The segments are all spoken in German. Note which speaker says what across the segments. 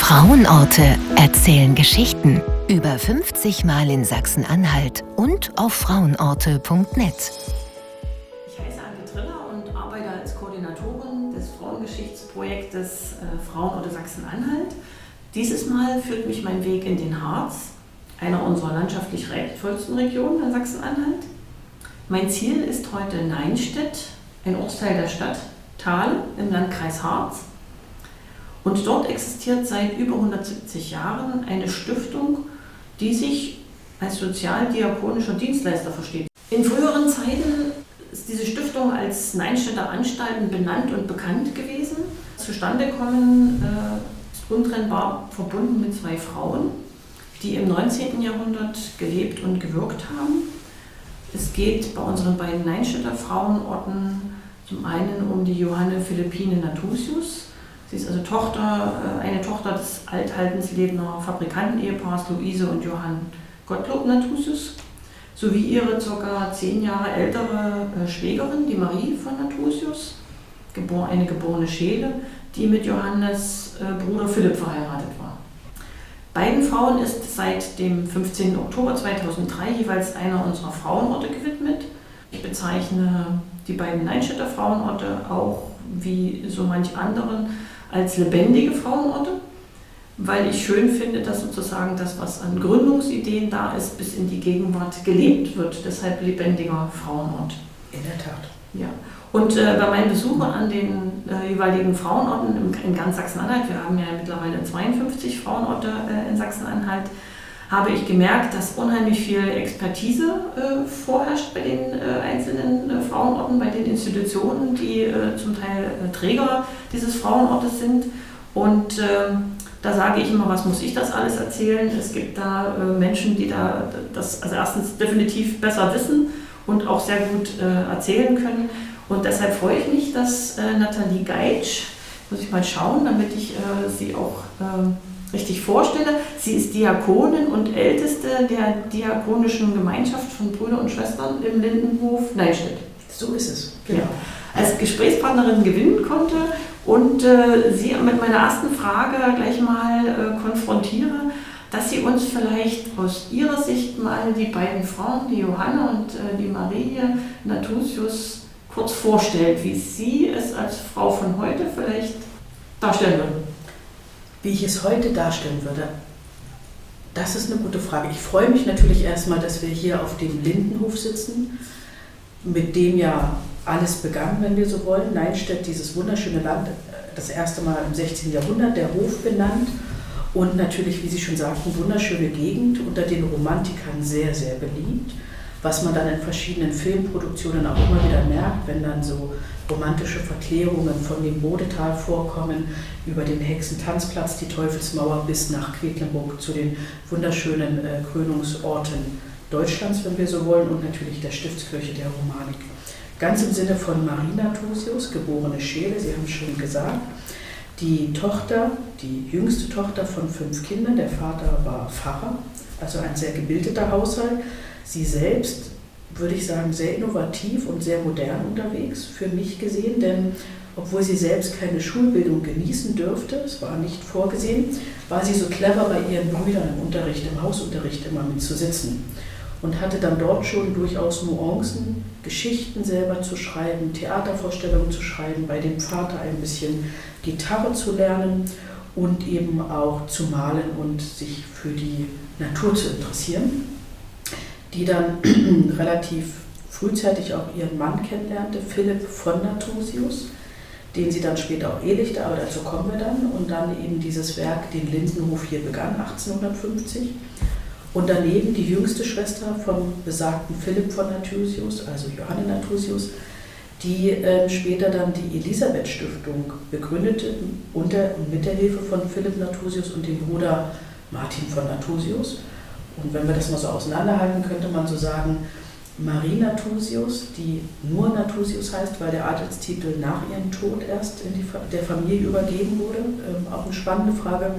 Speaker 1: Frauenorte erzählen Geschichten. Über 50 Mal in Sachsen-Anhalt und auf frauenorte.net.
Speaker 2: Ich heiße Anke Triller und arbeite als Koordinatorin des Frauengeschichtsprojektes Frauenorte Sachsen-Anhalt. Dieses Mal führt mich mein Weg in den Harz, einer unserer landschaftlich reizvollsten Regionen in Sachsen-Anhalt. Mein Ziel ist heute Neinstedt, ein Ortsteil der Stadt Thale im Landkreis Harz. Und dort existiert seit über 170 Jahren eine Stiftung, die sich als sozialdiakonischer Dienstleister versteht. In früheren Zeiten ist diese Stiftung als Neinstädter Anstalten benannt und bekannt gewesen. Zustandekommen ist untrennbar verbunden mit zwei Frauen, die im 19. Jahrhundert gelebt und gewirkt haben. Es geht bei unseren beiden Neinstädter Frauenorten zum einen um die Johanne Philippine Nathusius. Sie ist also eine Tochter des Althaltenslebener Fabrikantenehepaars Luise und Johann Gottlob Nathusius, sowie ihre ca. 10 Jahre ältere Schwägerin, die Marie von Nathusius, eine geborene Scheele, die mit Johannes Bruder Philipp verheiratet war. Beiden Frauen ist seit dem 15. Oktober 2003 jeweils einer unserer Frauenorte gewidmet. Ich bezeichne die beiden Neinstädter Frauenorte auch wie so manch anderen als lebendige Frauenorte, weil ich schön finde, dass sozusagen das, was an Gründungsideen da ist, bis in die Gegenwart gelebt wird. Deshalb lebendiger Frauenort.
Speaker 3: In der Tat.
Speaker 2: Ja. Und bei meinen Besuchen an den jeweiligen Frauenorten in ganz Sachsen-Anhalt, wir haben ja mittlerweile 52 Frauenorte in Sachsen-Anhalt, habe ich gemerkt, dass unheimlich viel Expertise vorherrscht bei den einzelnen Frauenorten, bei den Institutionen, die zum Teil Träger dieses Frauenortes sind. Und da sage ich immer, was muss ich das alles erzählen? Es gibt da Menschen, die da das also erstens definitiv besser wissen und auch sehr gut erzählen können. Und deshalb freue ich mich, dass Nathalie Geitsch, muss ich mal schauen, damit ich sie auch richtig vorstelle. Sie ist Diakonin und Älteste der diakonischen Gemeinschaft von Brüder und Schwestern im Lindenhof Neinstedt.
Speaker 3: So ist es, genau.
Speaker 2: Ja. Als Gesprächspartnerin gewinnen konnte und sie mit meiner ersten Frage gleich mal konfrontiere, dass sie uns vielleicht aus ihrer Sicht mal die beiden Frauen, die Johanne und die Marie Nathusius, kurz vorstellt, wie sie es als Frau von heute vielleicht darstellen würden.
Speaker 3: Wie ich es heute darstellen würde, das ist eine gute Frage. Ich freue mich natürlich erstmal, dass wir hier auf dem Lindenhof sitzen, mit dem ja alles begann, wenn wir so wollen. Neinstedt, dieses wunderschöne Land, das erste Mal im 16. Jahrhundert, der Hof benannt. Und natürlich, wie Sie schon sagten, wunderschöne Gegend, unter den Romantikern sehr, sehr beliebt. Was man dann in verschiedenen Filmproduktionen auch immer wieder merkt, wenn dann so romantische Verklärungen von dem Bodetal vorkommen, über den Hexentanzplatz, die Teufelsmauer bis nach Quedlinburg zu den wunderschönen Krönungsorten Deutschlands, wenn wir so wollen, und natürlich der Stiftskirche der Romanik. Ganz im Sinne von Marie Nathusius, geborene Scheele, Sie haben es schon gesagt, die Tochter, die jüngste Tochter von 5 Kindern, der Vater war Pfarrer, also ein sehr gebildeter Haushalt. Sie selbst, würde ich sagen, sehr innovativ und sehr modern unterwegs, für mich gesehen, denn obwohl sie selbst keine Schulbildung genießen dürfte, es war nicht vorgesehen, war sie so clever, bei ihren Brüdern im Unterricht, im Hausunterricht immer mitzusitzen und hatte dann dort schon durchaus Nuancen, Geschichten selber zu schreiben, Theatervorstellungen zu schreiben, bei dem Vater ein bisschen Gitarre zu lernen und eben auch zu malen und sich für die Natur zu interessieren, die dann relativ frühzeitig auch ihren Mann kennenlernte, Philipp von Nathusius, den sie dann später auch ehelichte, aber dazu kommen wir dann, und dann eben dieses Werk, den Lindenhof, hier begann, 1850. Und daneben die jüngste Schwester vom besagten Philipp von Nathusius, also Johanne Nathusius, die später dann die Elisabeth-Stiftung begründete, unter und mit der Hilfe von Philipp Nathusius und dem Bruder Martin von Nathusius. Und wenn wir das mal so auseinanderhalten, könnte man so sagen, Marie Nathusius, die nur Nathusius heißt, weil der Adelstitel nach ihrem Tod erst in der Familie übergeben wurde, auch eine spannende Frage,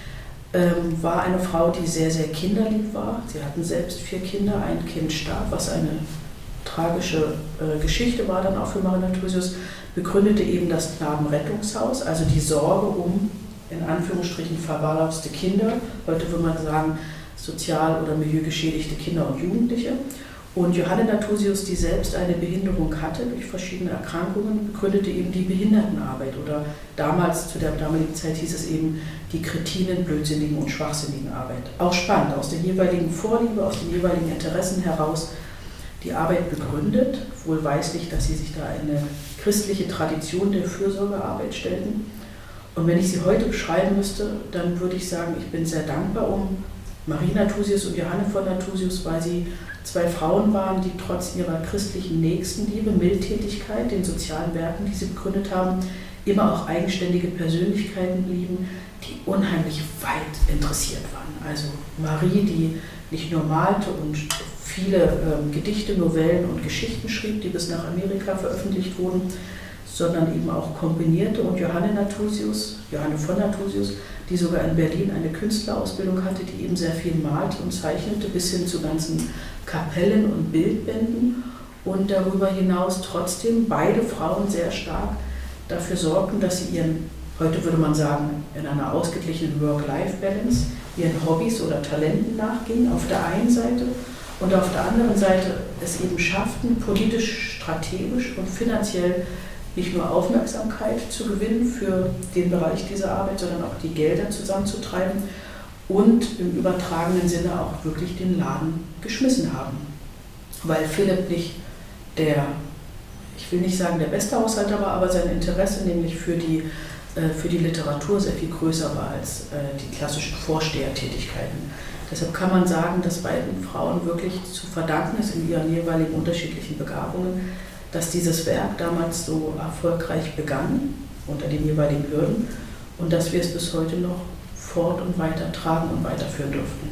Speaker 3: war eine Frau, die sehr, sehr kinderlieb war. Sie hatten selbst 4 Kinder, ein Kind starb, was eine tragische Geschichte war dann auch für Marie Nathusius, begründete eben das Knabenrettungshaus, also die Sorge um in Anführungsstrichen verwahrloste Kinder, heute würde man sagen sozial- oder milieugeschädigte Kinder und Jugendliche. Und Johanne Nathusius, die selbst eine Behinderung hatte durch verschiedene Erkrankungen, begründete eben die Behindertenarbeit oder damals, zu der damaligen Zeit hieß es eben die kretinen, blödsinnigen und schwachsinnigen Arbeit. Auch spannend, aus der jeweiligen Vorliebe, aus den jeweiligen Interessen heraus die Arbeit begründet, wohlweislich, dass sie sich da eine christliche Tradition der Fürsorgearbeit stellten. Und wenn ich sie heute beschreiben müsste, dann würde ich sagen, ich bin sehr dankbar um Marie Nathusius und Johanne von Nathusius, weil sie zwei Frauen waren, die trotz ihrer christlichen Nächstenliebe, Mildtätigkeit, den sozialen Werken, die sie begründet haben, immer auch eigenständige Persönlichkeiten blieben, die unheimlich weit interessiert waren. Also Marie, die nicht nur malte und viele Gedichte, Novellen und Geschichten schrieb, die bis nach Amerika veröffentlicht wurden, sondern eben auch komponierte, und Johanne von Nathusius, die sogar in Berlin eine Künstlerausbildung hatte, die eben sehr viel malte und zeichnete, bis hin zu ganzen Kapellen und Bildbänden, und darüber hinaus trotzdem beide Frauen sehr stark dafür sorgten, dass sie ihren, heute würde man sagen, in einer ausgeglichenen Work-Life-Balance, ihren Hobbys oder Talenten nachgingen, auf der einen Seite, und auf der anderen Seite es eben schafften, politisch, strategisch und finanziell nicht nur Aufmerksamkeit zu gewinnen für den Bereich dieser Arbeit, sondern auch die Gelder zusammenzutreiben und im übertragenen Sinne auch wirklich den Laden geschmissen haben. Weil Philipp nicht ich will nicht sagen der beste Haushalter war, aber sein Interesse nämlich für die Literatur sehr viel größer war als die klassischen Vorstehertätigkeiten. Deshalb kann man sagen, dass beiden Frauen wirklich zu verdanken ist in ihren jeweiligen unterschiedlichen Begabungen, dass dieses Werk damals so erfolgreich begann, unter den jeweiligen Hürden, und dass wir es bis heute noch fort und weiter tragen und weiterführen dürften.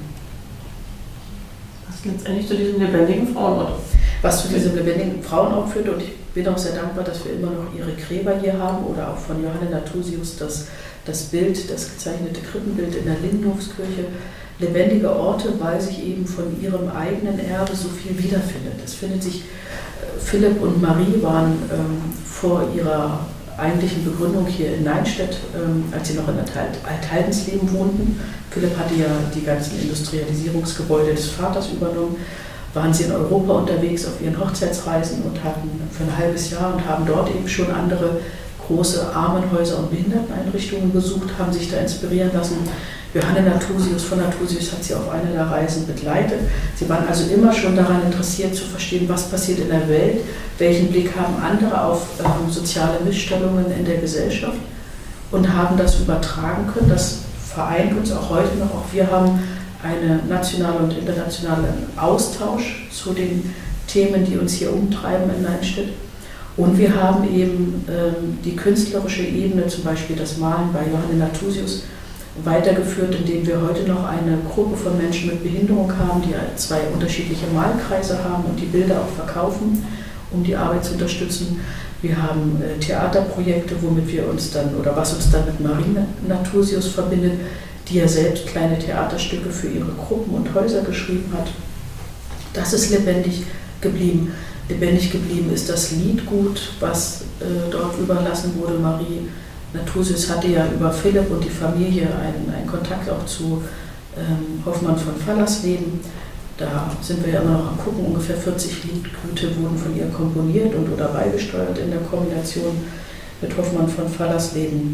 Speaker 2: Was letztendlich zu diesem lebendigen Frauenort?
Speaker 3: Was zu diesem lebendigen Frauenort führte, und ich bin auch sehr dankbar, dass wir immer noch ihre Gräber hier haben oder auch von Johanne Nathusius das Bild, das gezeichnete Krippenbild in der Lindenhofskirche. Lebendige Orte, weil sich eben von ihrem eigenen Erbe so viel wiederfindet. Es findet sich, Philipp und Marie waren vor ihrer eigentlichen Begründung hier in Neinstedt, als sie noch in Altheidensleben wohnten. Philipp hatte ja die ganzen Industrialisierungsgebäude des Vaters übernommen. Waren sie in Europa unterwegs auf ihren Hochzeitsreisen und hatten für ein halbes Jahr und haben dort eben schon andere große Armenhäuser und Behinderteneinrichtungen besucht, haben sich da inspirieren lassen. Johanne Nathusius von Nathusius hat sie auf einer der Reisen begleitet. Sie waren also immer schon daran interessiert zu verstehen, was passiert in der Welt, welchen Blick haben andere auf soziale Missstellungen in der Gesellschaft, und haben das übertragen können. Das vereint uns auch heute noch. Auch wir haben einen nationalen und internationalen Austausch zu den Themen, die uns hier umtreiben in Neinstedt. Und wir haben eben die künstlerische Ebene, zum Beispiel das Malen bei Johanne Nathusius, weitergeführt, indem wir heute noch eine Gruppe von Menschen mit Behinderung haben, die zwei unterschiedliche Malkreise haben und die Bilder auch verkaufen, um die Arbeit zu unterstützen. Wir haben Theaterprojekte, womit wir uns dann, oder was uns dann mit Marie Nathusius verbindet, die ja selbst kleine Theaterstücke für ihre Gruppen und Häuser geschrieben hat. Das ist lebendig geblieben. Lebendig geblieben ist das Liedgut, was dort überlassen wurde. Marie Nathusius hatte ja über Philipp und die Familie einen Kontakt auch zu Hoffmann von Fallersleben. Da sind wir ja immer noch am gucken, ungefähr 40 Liedgüte wurden von ihr komponiert und oder beigesteuert in der Kombination mit Hoffmann von Fallersleben.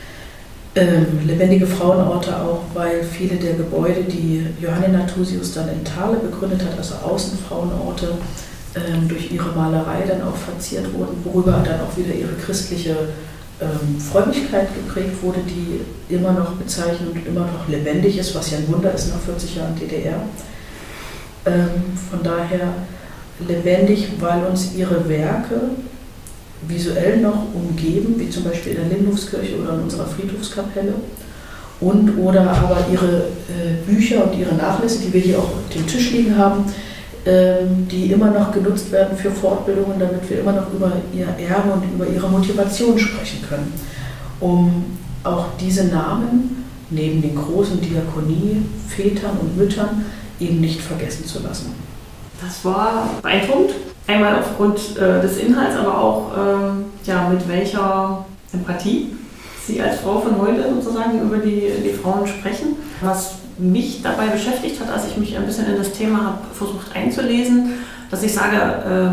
Speaker 3: Lebendige Frauenorte auch, weil viele der Gebäude, die Johanne Nathusius dann in Thale begründet hat, also Außenfrauenorte, durch ihre Malerei dann auch verziert wurden, worüber dann auch wieder ihre christliche Frömmigkeit geprägt wurde, die immer noch bezeichnend und immer noch lebendig ist, was ja ein Wunder ist nach 40 Jahren DDR. Von daher lebendig, weil uns ihre Werke visuell noch umgeben, wie zum Beispiel in der Lindenhofskirche oder in unserer Friedhofskapelle, und oder aber ihre Bücher und ihre Nachlässe, die wir hier auch auf dem Tisch liegen haben, die immer noch genutzt werden für Fortbildungen, damit wir immer noch über ihr Erbe und über ihre Motivation sprechen können, um auch diese Namen neben den großen Diakonie-Vätern und Müttern eben nicht vergessen zu lassen.
Speaker 2: Das war beeindruckend. Einmal aufgrund des Inhalts, aber auch mit welcher Empathie Sie als Frau von heute sozusagen über die Frauen sprechen. Was mich dabei beschäftigt hat, als ich mich ein bisschen in das Thema habe versucht einzulesen, dass ich sage,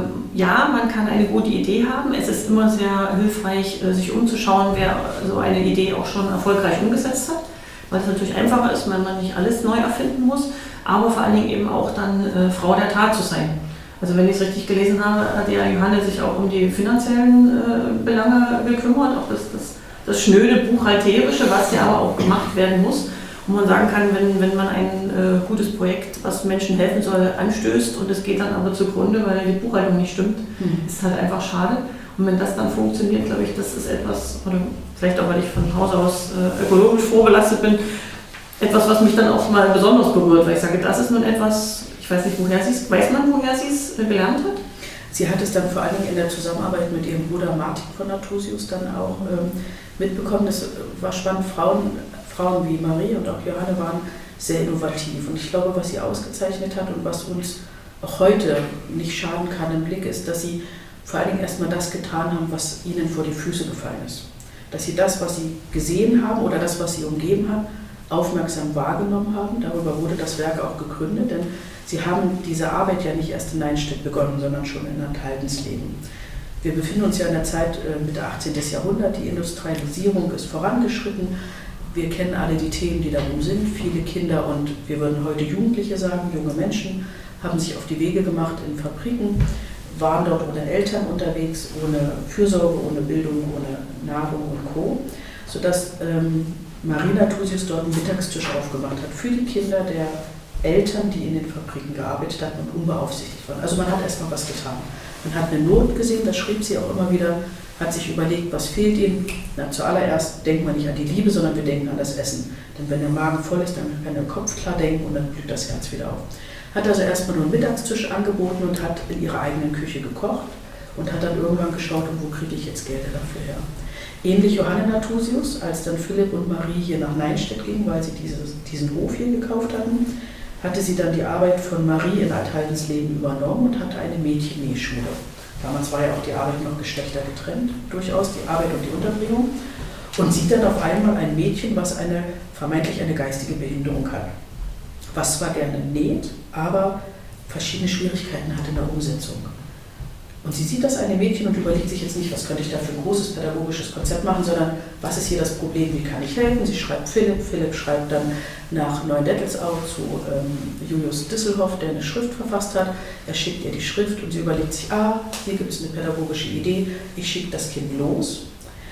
Speaker 2: ja, man kann eine gute Idee haben. Es ist immer sehr hilfreich, sich umzuschauen, wer so eine Idee auch schon erfolgreich umgesetzt hat, weil es natürlich einfacher ist, wenn man nicht alles neu erfinden muss, aber vor allen Dingen eben auch dann Frau der Tat zu sein. Also wenn ich es richtig gelesen habe, hat ja Johanne sich auch um die finanziellen Belange gekümmert, auch das schnöde Buchhalterische, was ja aber auch gemacht werden muss. Und man sagen kann, wenn man ein gutes Projekt, was Menschen helfen soll, anstößt und es geht dann aber zugrunde, weil die Buchhaltung nicht stimmt, ist halt einfach schade. Und wenn das dann funktioniert, glaube ich, das ist etwas, oder vielleicht auch, weil ich von Haus aus ökologisch vorbelastet bin, etwas, was mich dann auch mal besonders berührt, weil ich sage, das ist nun etwas, ich weiß nicht, weiß man, woher sie es gelernt hat?
Speaker 3: Sie hat es dann vor allen Dingen in der Zusammenarbeit mit ihrem Bruder Martin von Nathusius dann auch mitbekommen. Das war spannend. Frauen wie Marie und auch Johanne waren sehr innovativ. Und ich glaube, was sie ausgezeichnet hat und was uns auch heute nicht schaden kann im Blick ist, dass sie vor allen Dingen erstmal das getan haben, was ihnen vor die Füße gefallen ist. Dass sie das, was sie gesehen haben oder das, was sie umgeben hat, aufmerksam wahrgenommen haben. Darüber wurde das Werk auch gegründet, denn sie haben diese Arbeit ja nicht erst in Neinstedt begonnen, sondern schon in Altensleben. Wir befinden uns ja in der Zeit Mitte 18. Jahrhundert, die Industrialisierung ist vorangeschritten. Wir kennen alle die Themen, die darum sind. Viele Kinder und wir würden heute Jugendliche sagen, junge Menschen, haben sich auf die Wege gemacht in Fabriken, waren dort ohne Eltern unterwegs, ohne Fürsorge, ohne Bildung, ohne Nahrung und Co., sodass Marie Nathusius dort einen Mittagstisch aufgemacht hat für die Kinder der Eltern, die in den Fabriken gearbeitet hatten und unbeaufsichtigt waren. Also man hat erstmal was getan. Man hat eine Not gesehen, das schrieb sie auch immer wieder, hat sich überlegt, was fehlt ihnen. Na, zuallererst denkt man nicht an die Liebe, sondern wir denken an das Essen. Denn wenn der Magen voll ist, dann kann der Kopf klar denken und dann blüht das Herz wieder auf. Hat also erstmal nur einen Mittagstisch angeboten und hat in ihrer eigenen Küche gekocht und hat dann irgendwann geschaut, wo kriege ich jetzt Geld dafür her. Ähnlich Johanne Nathusius, als dann Philipp und Marie hier nach Neinstedt gingen, weil sie diesen Hof hier gekauft hatten, hatte sie dann die Arbeit von Marie in Altensleben übernommen und hatte eine Mädchennähschule. Damals war ja auch die Arbeit noch geschlechtergetrennt, durchaus die Arbeit und die Unterbringung. Und sieht dann auf einmal ein Mädchen, was vermeintlich eine geistige Behinderung hat. Was zwar gerne näht, aber verschiedene Schwierigkeiten hat in der Umsetzung. Und sie sieht das eine Mädchen und überlegt sich jetzt nicht, was könnte ich da für ein großes pädagogisches Konzept machen, sondern was ist hier das Problem, wie kann ich helfen? Sie schreibt Philipp schreibt dann nach Neuendettelsau zu Julius Disselhoff, der eine Schrift verfasst hat. Er schickt ihr die Schrift und sie überlegt sich, hier gibt es eine pädagogische Idee, ich schicke das Kind los,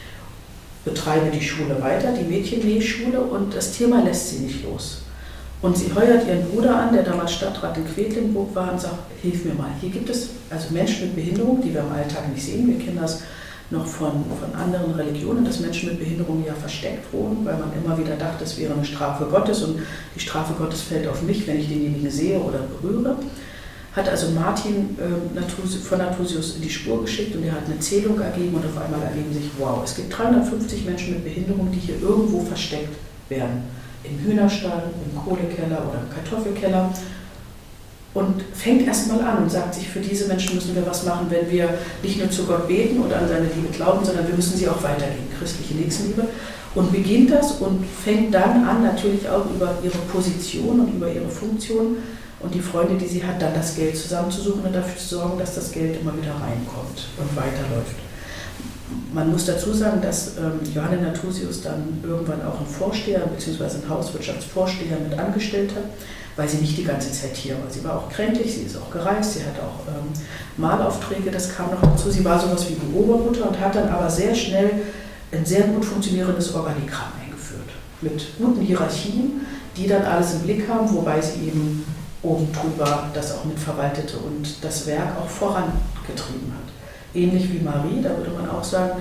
Speaker 3: betreibe die Schule weiter, die Mädchennähschule, und das Thema lässt sie nicht los. Und sie heuert ihren Bruder an, der damals Stadtrat in Quedlinburg war, und sagt, hilf mir mal. Hier gibt es also Menschen mit Behinderung, die wir im Alltag nicht sehen. Wir kennen das noch von anderen Religionen, dass Menschen mit Behinderung ja versteckt wurden, weil man immer wieder dachte, es wäre eine Strafe Gottes und die Strafe Gottes fällt auf mich, wenn ich denjenigen sehe oder berühre. Hat also Martin von Nathusius in die Spur geschickt und er hat eine Zählung ergeben und auf einmal ergeben sich, wow, es gibt 350 Menschen mit Behinderung, die hier irgendwo versteckt werden. Im Hühnerstall, im Kohlekeller oder im Kartoffelkeller, und fängt erstmal an und sagt sich, für diese Menschen müssen wir was machen, wenn wir nicht nur zu Gott beten und an seine Liebe glauben, sondern wir müssen sie auch weitergeben, christliche Nächstenliebe, und beginnt das und fängt dann an, natürlich auch über ihre Position und über ihre Funktion und die Freunde, die sie hat, dann das Geld zusammenzusuchen und dafür zu sorgen, dass das Geld immer wieder reinkommt und weiterläuft. Man muss dazu sagen, dass Johanne Nathusius dann irgendwann auch einen Vorsteher bzw. einen Hauswirtschaftsvorsteher mit angestellt hat, weil sie nicht die ganze Zeit hier war. Sie war auch kränklich, sie ist auch gereist, sie hat auch Malaufträge, das kam noch dazu. Sie war sowas wie die Obermutter und hat dann aber sehr schnell ein sehr gut funktionierendes Organigramm eingeführt. Mit guten Hierarchien, die dann alles im Blick haben, wobei sie eben oben drüber das auch mitverwaltete und das Werk auch vorangetrieben hat. Ähnlich wie Marie, da würde man auch sagen,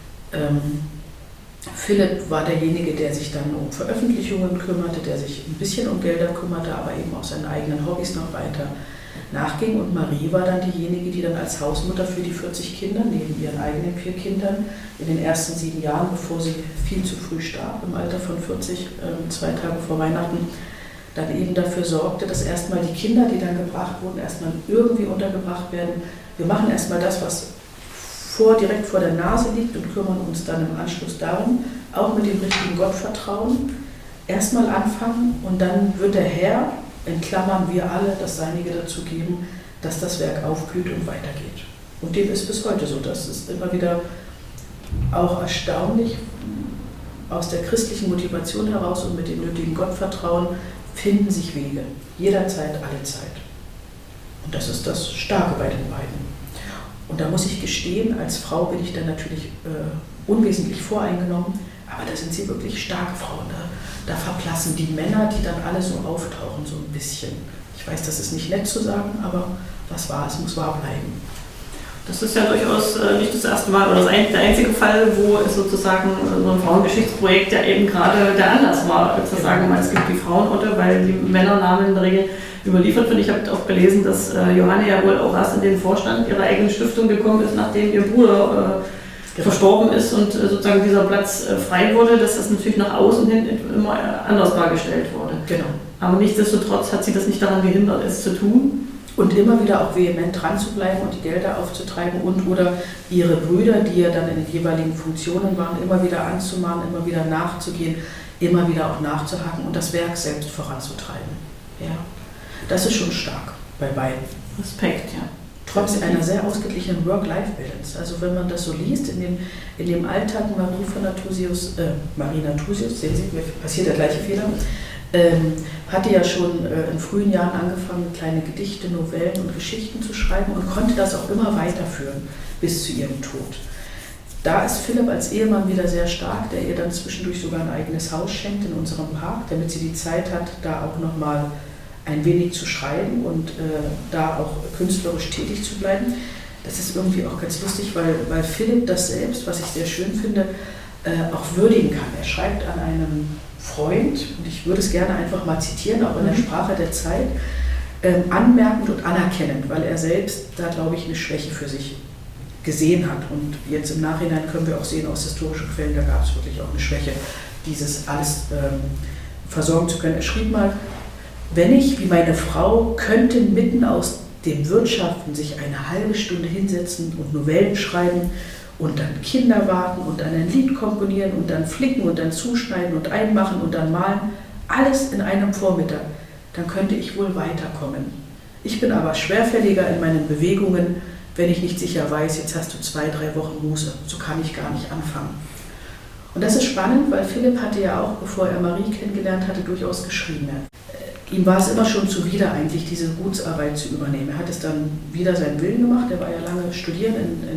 Speaker 3: Philipp war derjenige, der sich dann um Veröffentlichungen kümmerte, der sich ein bisschen um Gelder kümmerte, aber eben auch seinen eigenen Hobbys noch weiter nachging. Und Marie war dann diejenige, die dann als Hausmutter für die 40 Kinder, neben ihren eigenen 4 Kindern, in den ersten 7 Jahren, bevor sie viel zu früh starb, im Alter von 40, 2 Tage vor Weihnachten, dann eben dafür sorgte, dass erstmal die Kinder, die dann gebracht wurden, erstmal irgendwie untergebracht werden. Wir machen erstmal das, was direkt vor der Nase liegt und kümmern uns dann im Anschluss darum, auch mit dem richtigen Gottvertrauen, erstmal anfangen und dann wird der Herr, in Klammern wir alle, das Seinige dazu geben, dass das Werk aufblüht und weitergeht. Und dem ist bis heute so. Das ist immer wieder auch erstaunlich, aus der christlichen Motivation heraus und mit dem nötigen Gottvertrauen finden sich Wege. Jederzeit, alle Zeit. Und das ist das Starke bei den beiden. Und da muss ich gestehen, als Frau bin ich dann natürlich unwesentlich voreingenommen, aber da sind sie wirklich starke Frauen. Da verblassen die Männer, die dann alle so auftauchen, so ein bisschen. Ich weiß, das ist nicht nett zu sagen, aber was war, es muss wahr bleiben.
Speaker 2: Das ist ja durchaus nicht das erste Mal oder der einzige Fall, wo es sozusagen so ein Frauengeschichtsprojekt ja eben gerade der Anlass war, zu sagen, es gibt die Frauenorte, weil die Männernamen in der Regel überliefert werden. Ich habe auch gelesen, dass Johanne ja wohl auch erst in den Vorstand ihrer eigenen Stiftung gekommen ist, nachdem ihr Bruder verstorben ist und sozusagen dieser Platz frei wurde, dass das natürlich nach außen hin immer anders dargestellt wurde.
Speaker 3: Genau.
Speaker 2: Aber nichtsdestotrotz hat sie das nicht daran gehindert, es zu tun.
Speaker 3: Und immer wieder auch vehement dran zu bleiben und die Gelder aufzutreiben und oder ihre Brüder, die ja dann in den jeweiligen Funktionen waren, immer wieder anzumahnen, immer wieder nachzugehen, immer wieder auch nachzuhaken und das Werk selbst voranzutreiben. Ja. Das ist schon stark bei beiden.
Speaker 2: Respekt, ja.
Speaker 3: Trotz einer sehr ausgeglichenen Work-Life-Balance. Also wenn man das so liest, in dem Alltag Marie Nathusius, sehen Sie, mir passiert der gleiche Fehler, hatte ja schon in frühen Jahren angefangen, kleine Gedichte, Novellen und Geschichten zu schreiben und konnte das auch immer weiterführen bis zu ihrem Tod. Da ist Philipp als Ehemann wieder sehr stark, der ihr dann zwischendurch sogar ein eigenes Haus schenkt in unserem Park, damit sie die Zeit hat, da auch nochmal ein wenig zu schreiben und da auch künstlerisch tätig zu bleiben. Das ist irgendwie auch ganz lustig, weil Philipp das selbst, was ich sehr schön finde, auch würdigen kann. Er schreibt an einem Freund, und ich würde es gerne einfach mal zitieren, auch in der Sprache der Zeit, anmerkend und anerkennend, weil er selbst da, glaube ich, eine Schwäche für sich gesehen hat. Und jetzt im Nachhinein können wir auch sehen aus historischen Quellen, da gab es wirklich auch eine Schwäche, dieses alles versorgen zu können. Er schrieb mal, wenn ich, wie meine Frau, könnte mitten aus dem Wirtschaften sich eine halbe Stunde hinsetzen und Novellen schreiben und dann Kinder warten und dann ein Lied komponieren und dann flicken und dann zuschneiden und einmachen und dann malen, alles in einem Vormittag, dann könnte ich wohl weiterkommen. Ich bin aber schwerfälliger in meinen Bewegungen, wenn ich nicht sicher weiß, jetzt hast du 2-3 Wochen Muße, so kann ich gar nicht anfangen. Und das ist spannend, weil Philipp hatte ja auch, bevor er Marie kennengelernt hatte, durchaus geschrieben. Ihm war es immer schon zuwider, eigentlich diese Gutsarbeit zu übernehmen. Er hat es dann wieder seinen Willen gemacht. Er war ja lange studieren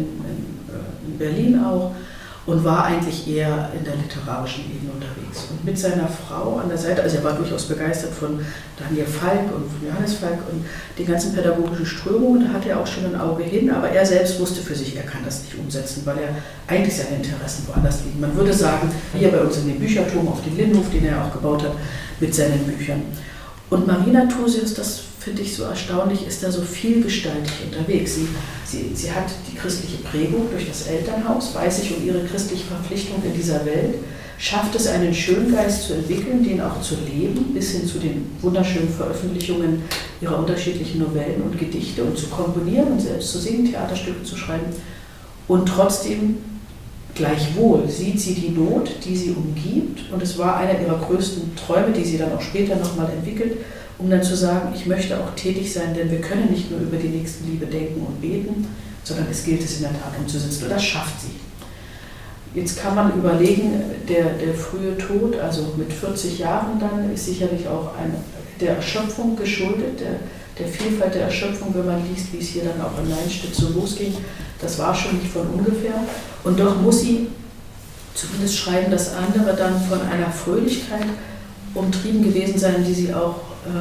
Speaker 3: in Berlin auch und war eigentlich eher in der literarischen Ebene unterwegs. Und mit seiner Frau an der Seite, also er war durchaus begeistert von Daniel Falk und von Johannes Falk und den ganzen pädagogischen Strömungen, da hatte er auch schon ein Auge hin, aber er selbst wusste für sich, er kann das nicht umsetzen, weil er eigentlich seine Interessen woanders liegen. Man würde sagen, hier bei uns in dem Bücherturm auf dem Lindenhof, den er auch gebaut hat, mit seinen Büchern. Und Marie Nathusius, das finde ich so erstaunlich, ist da so vielgestaltig unterwegs. Sie hat die christliche Prägung durch das Elternhaus, weiß sich um ihre christliche Verpflichtung in dieser Welt, schafft es, einen Schöngeist zu entwickeln, den auch zu leben, bis hin zu den wunderschönen Veröffentlichungen ihrer unterschiedlichen Novellen und Gedichte und zu komponieren und selbst zu singen, Theaterstücke zu schreiben. Und trotzdem, gleichwohl, sieht sie die Not, die sie umgibt, und es war einer ihrer größten Träume, die sie dann auch später nochmal entwickelt, um dann zu sagen, ich möchte auch tätig sein, denn wir können nicht nur über die Nächstenliebe denken und beten, sondern es gilt es in der Tat umzusetzen, und das schafft sie. Jetzt kann man überlegen, der frühe Tod, also mit 40 Jahren dann, ist sicherlich auch der Erschöpfung geschuldet, der Vielfalt der Erschöpfung, wenn man liest, wie es hier dann auch in Leinstedt so losging. Das war schon nicht von ungefähr. Und doch muss sie zumindest schreiben, dass andere dann von einer Fröhlichkeit umtrieben gewesen sein, die sie auch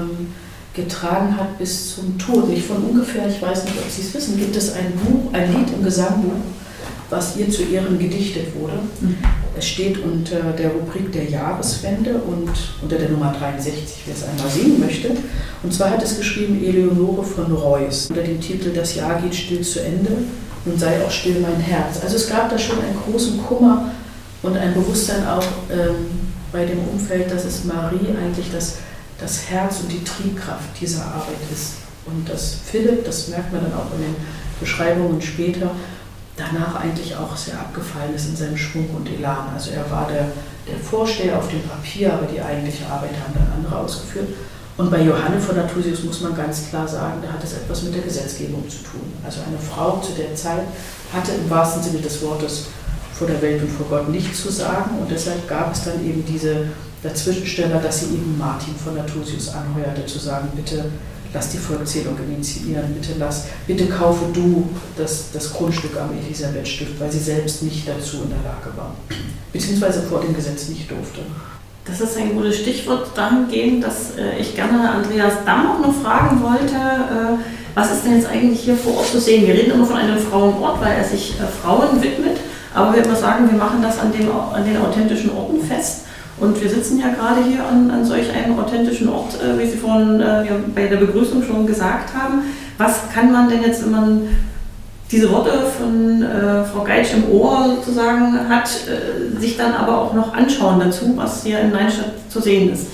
Speaker 3: getragen hat bis zum Tod. Nicht von ungefähr, ich weiß nicht, ob Sie es wissen, gibt es ein Buch, ein Lied im Gesangbuch, was ihr zu Ehren gedichtet wurde. Es steht unter der Rubrik der Jahreswende und unter der Nummer 63, wer es einmal singen möchte. Und zwar hat es geschrieben Eleonore von Reuss unter dem Titel Das Jahr geht still zu Ende, nun sei auch still mein Herz. Also es gab da schon einen großen Kummer und ein Bewusstsein auch bei dem Umfeld, dass es Marie eigentlich das Herz und die Triebkraft dieser Arbeit ist. Und dass Philipp, das merkt man dann auch in den Beschreibungen später, danach eigentlich auch sehr abgefallen ist in seinem Schwung und Elan. Also er war der Vorsteher auf dem Papier, aber die eigentliche Arbeit haben dann andere ausgeführt. Und bei Johanne von Nathusius muss man ganz klar sagen, da hat es etwas mit der Gesetzgebung zu tun. Also eine Frau zu der Zeit hatte im wahrsten Sinne des Wortes vor der Welt und vor Gott nichts zu sagen. Und deshalb gab es dann eben diese Dazwischensteller, dass sie eben Martin von Nathusius anheuerte, zu sagen, bitte lass die Volkszählung initiieren, bitte kaufe du das Grundstück am Elisabethstift, weil sie selbst nicht dazu in der Lage war, beziehungsweise vor dem Gesetz nicht durfte.
Speaker 2: Das ist ein gutes Stichwort dahingehend, dass ich gerne Andreas Damm auch noch fragen wollte, was ist denn jetzt eigentlich hier vor Ort zu sehen? Wir reden immer von einem Frauenort, weil er sich Frauen widmet, aber wir immer sagen, wir machen das an den authentischen Orten fest. Und wir sitzen ja gerade hier an solch einem authentischen Ort, wie Sie vorhin bei der Begrüßung schon gesagt haben. Was kann man denn jetzt, wenn man diese Worte von Frau Geitsch im Ohr sozusagen hat, sich dann aber auch noch anschauen dazu, was hier in Neinstedt zu sehen ist?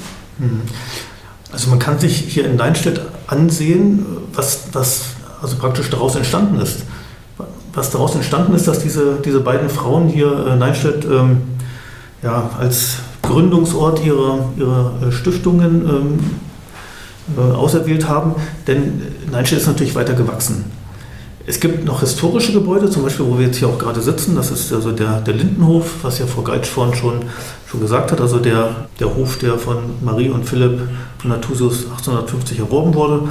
Speaker 4: Also man kann sich hier in Neinstedt ansehen, was also praktisch daraus entstanden ist. Was daraus entstanden ist, dass diese beiden Frauen hier Neinstedt als Gründungsort ihrer Stiftungen auserwählt haben, denn Neinstedt ist natürlich weiter gewachsen. Es gibt noch historische Gebäude, zum Beispiel, wo wir jetzt hier auch gerade sitzen, das ist also der Lindenhof, was ja Frau Geitsch vorhin schon gesagt hat, also der Hof, der von Marie und Philipp von Nathusius 1850 erworben wurde,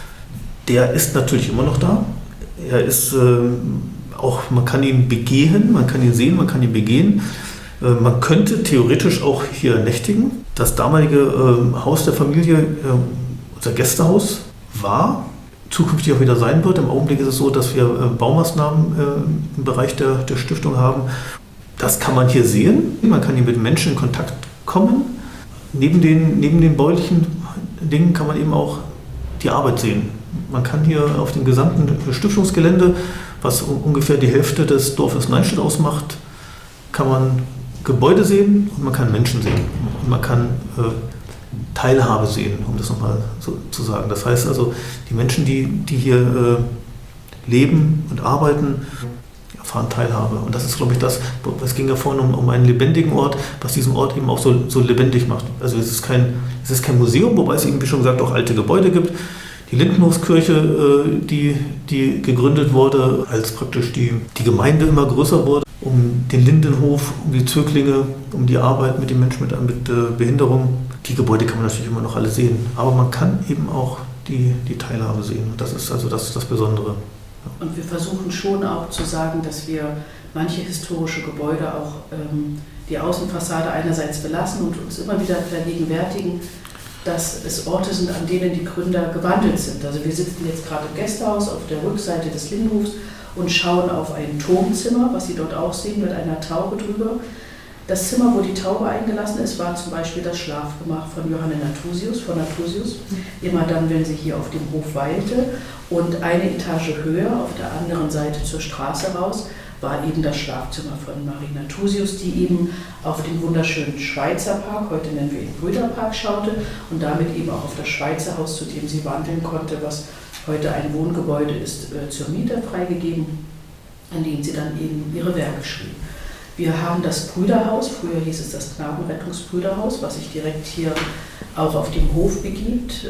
Speaker 4: der ist natürlich immer noch da. Er ist auch, man kann ihn begehen, man kann ihn sehen, man kann ihn begehen. Man könnte theoretisch auch hier nächtigen. Das damalige Haus der Familie, unser Gästehaus, war, zukünftig auch wieder sein wird. Im Augenblick ist es so, dass wir Baumaßnahmen im Bereich der Stiftung haben. Das kann man hier sehen. Man kann hier mit Menschen in Kontakt kommen. Neben den baulichen Dingen kann man eben auch die Arbeit sehen. Man kann hier auf dem gesamten Stiftungsgelände, was ungefähr die Hälfte des Dorfes Neinstedt ausmacht, kann man Gebäude sehen und man kann Menschen sehen. Und man kann Teilhabe sehen, um das nochmal so zu sagen. Das heißt also, die Menschen, die hier leben und arbeiten, erfahren Teilhabe. Und das ist, glaube ich, es ging ja vorhin um einen lebendigen Ort, was diesen Ort eben auch so lebendig macht. Also es ist kein Museum, wobei es eben, wie schon gesagt, auch alte Gebäude gibt. Die Lindenhofskirche, die gegründet wurde, als praktisch die Gemeinde immer größer wurde, um den Lindenhof, um die Zöglinge, um die Arbeit mit den Menschen mit Behinderung. Die Gebäude kann man natürlich immer noch alle sehen, aber man kann eben auch die Teilhabe sehen. Und das ist das Besondere. Ja.
Speaker 3: Und wir versuchen schon auch zu sagen, dass wir manche historische Gebäude auch die Außenfassade einerseits belassen und uns immer wieder vergegenwärtigen, dass es Orte sind, an denen die Gründer gewandelt sind. Also wir sitzen jetzt gerade im Gästehaus auf der Rückseite des Lindenhofs und schauen auf ein Turmzimmer, was Sie dort auch sehen, mit einer Taube drüber. Das Zimmer, wo die Taube eingelassen ist, war zum Beispiel das Schlafgemach von Johanne von Nathusius, immer dann, wenn sie hier auf dem Hof weilte. Und eine Etage höher, auf der anderen Seite zur Straße raus, war eben das Schlafzimmer von Marie Nathusius, die eben auf den wunderschönen Schweizer Park, heute nennen wir ihn Brüderpark, schaute und damit eben auch auf das Schweizer Haus, zu dem sie wandeln konnte, was heute ein Wohngebäude ist, zur Miete freigegeben, an dem sie dann eben ihre Werke schrieb. Wir haben das Brüderhaus, früher hieß es das Knabenrettungsbrüderhaus, was sich direkt hier auch auf dem Hof begibt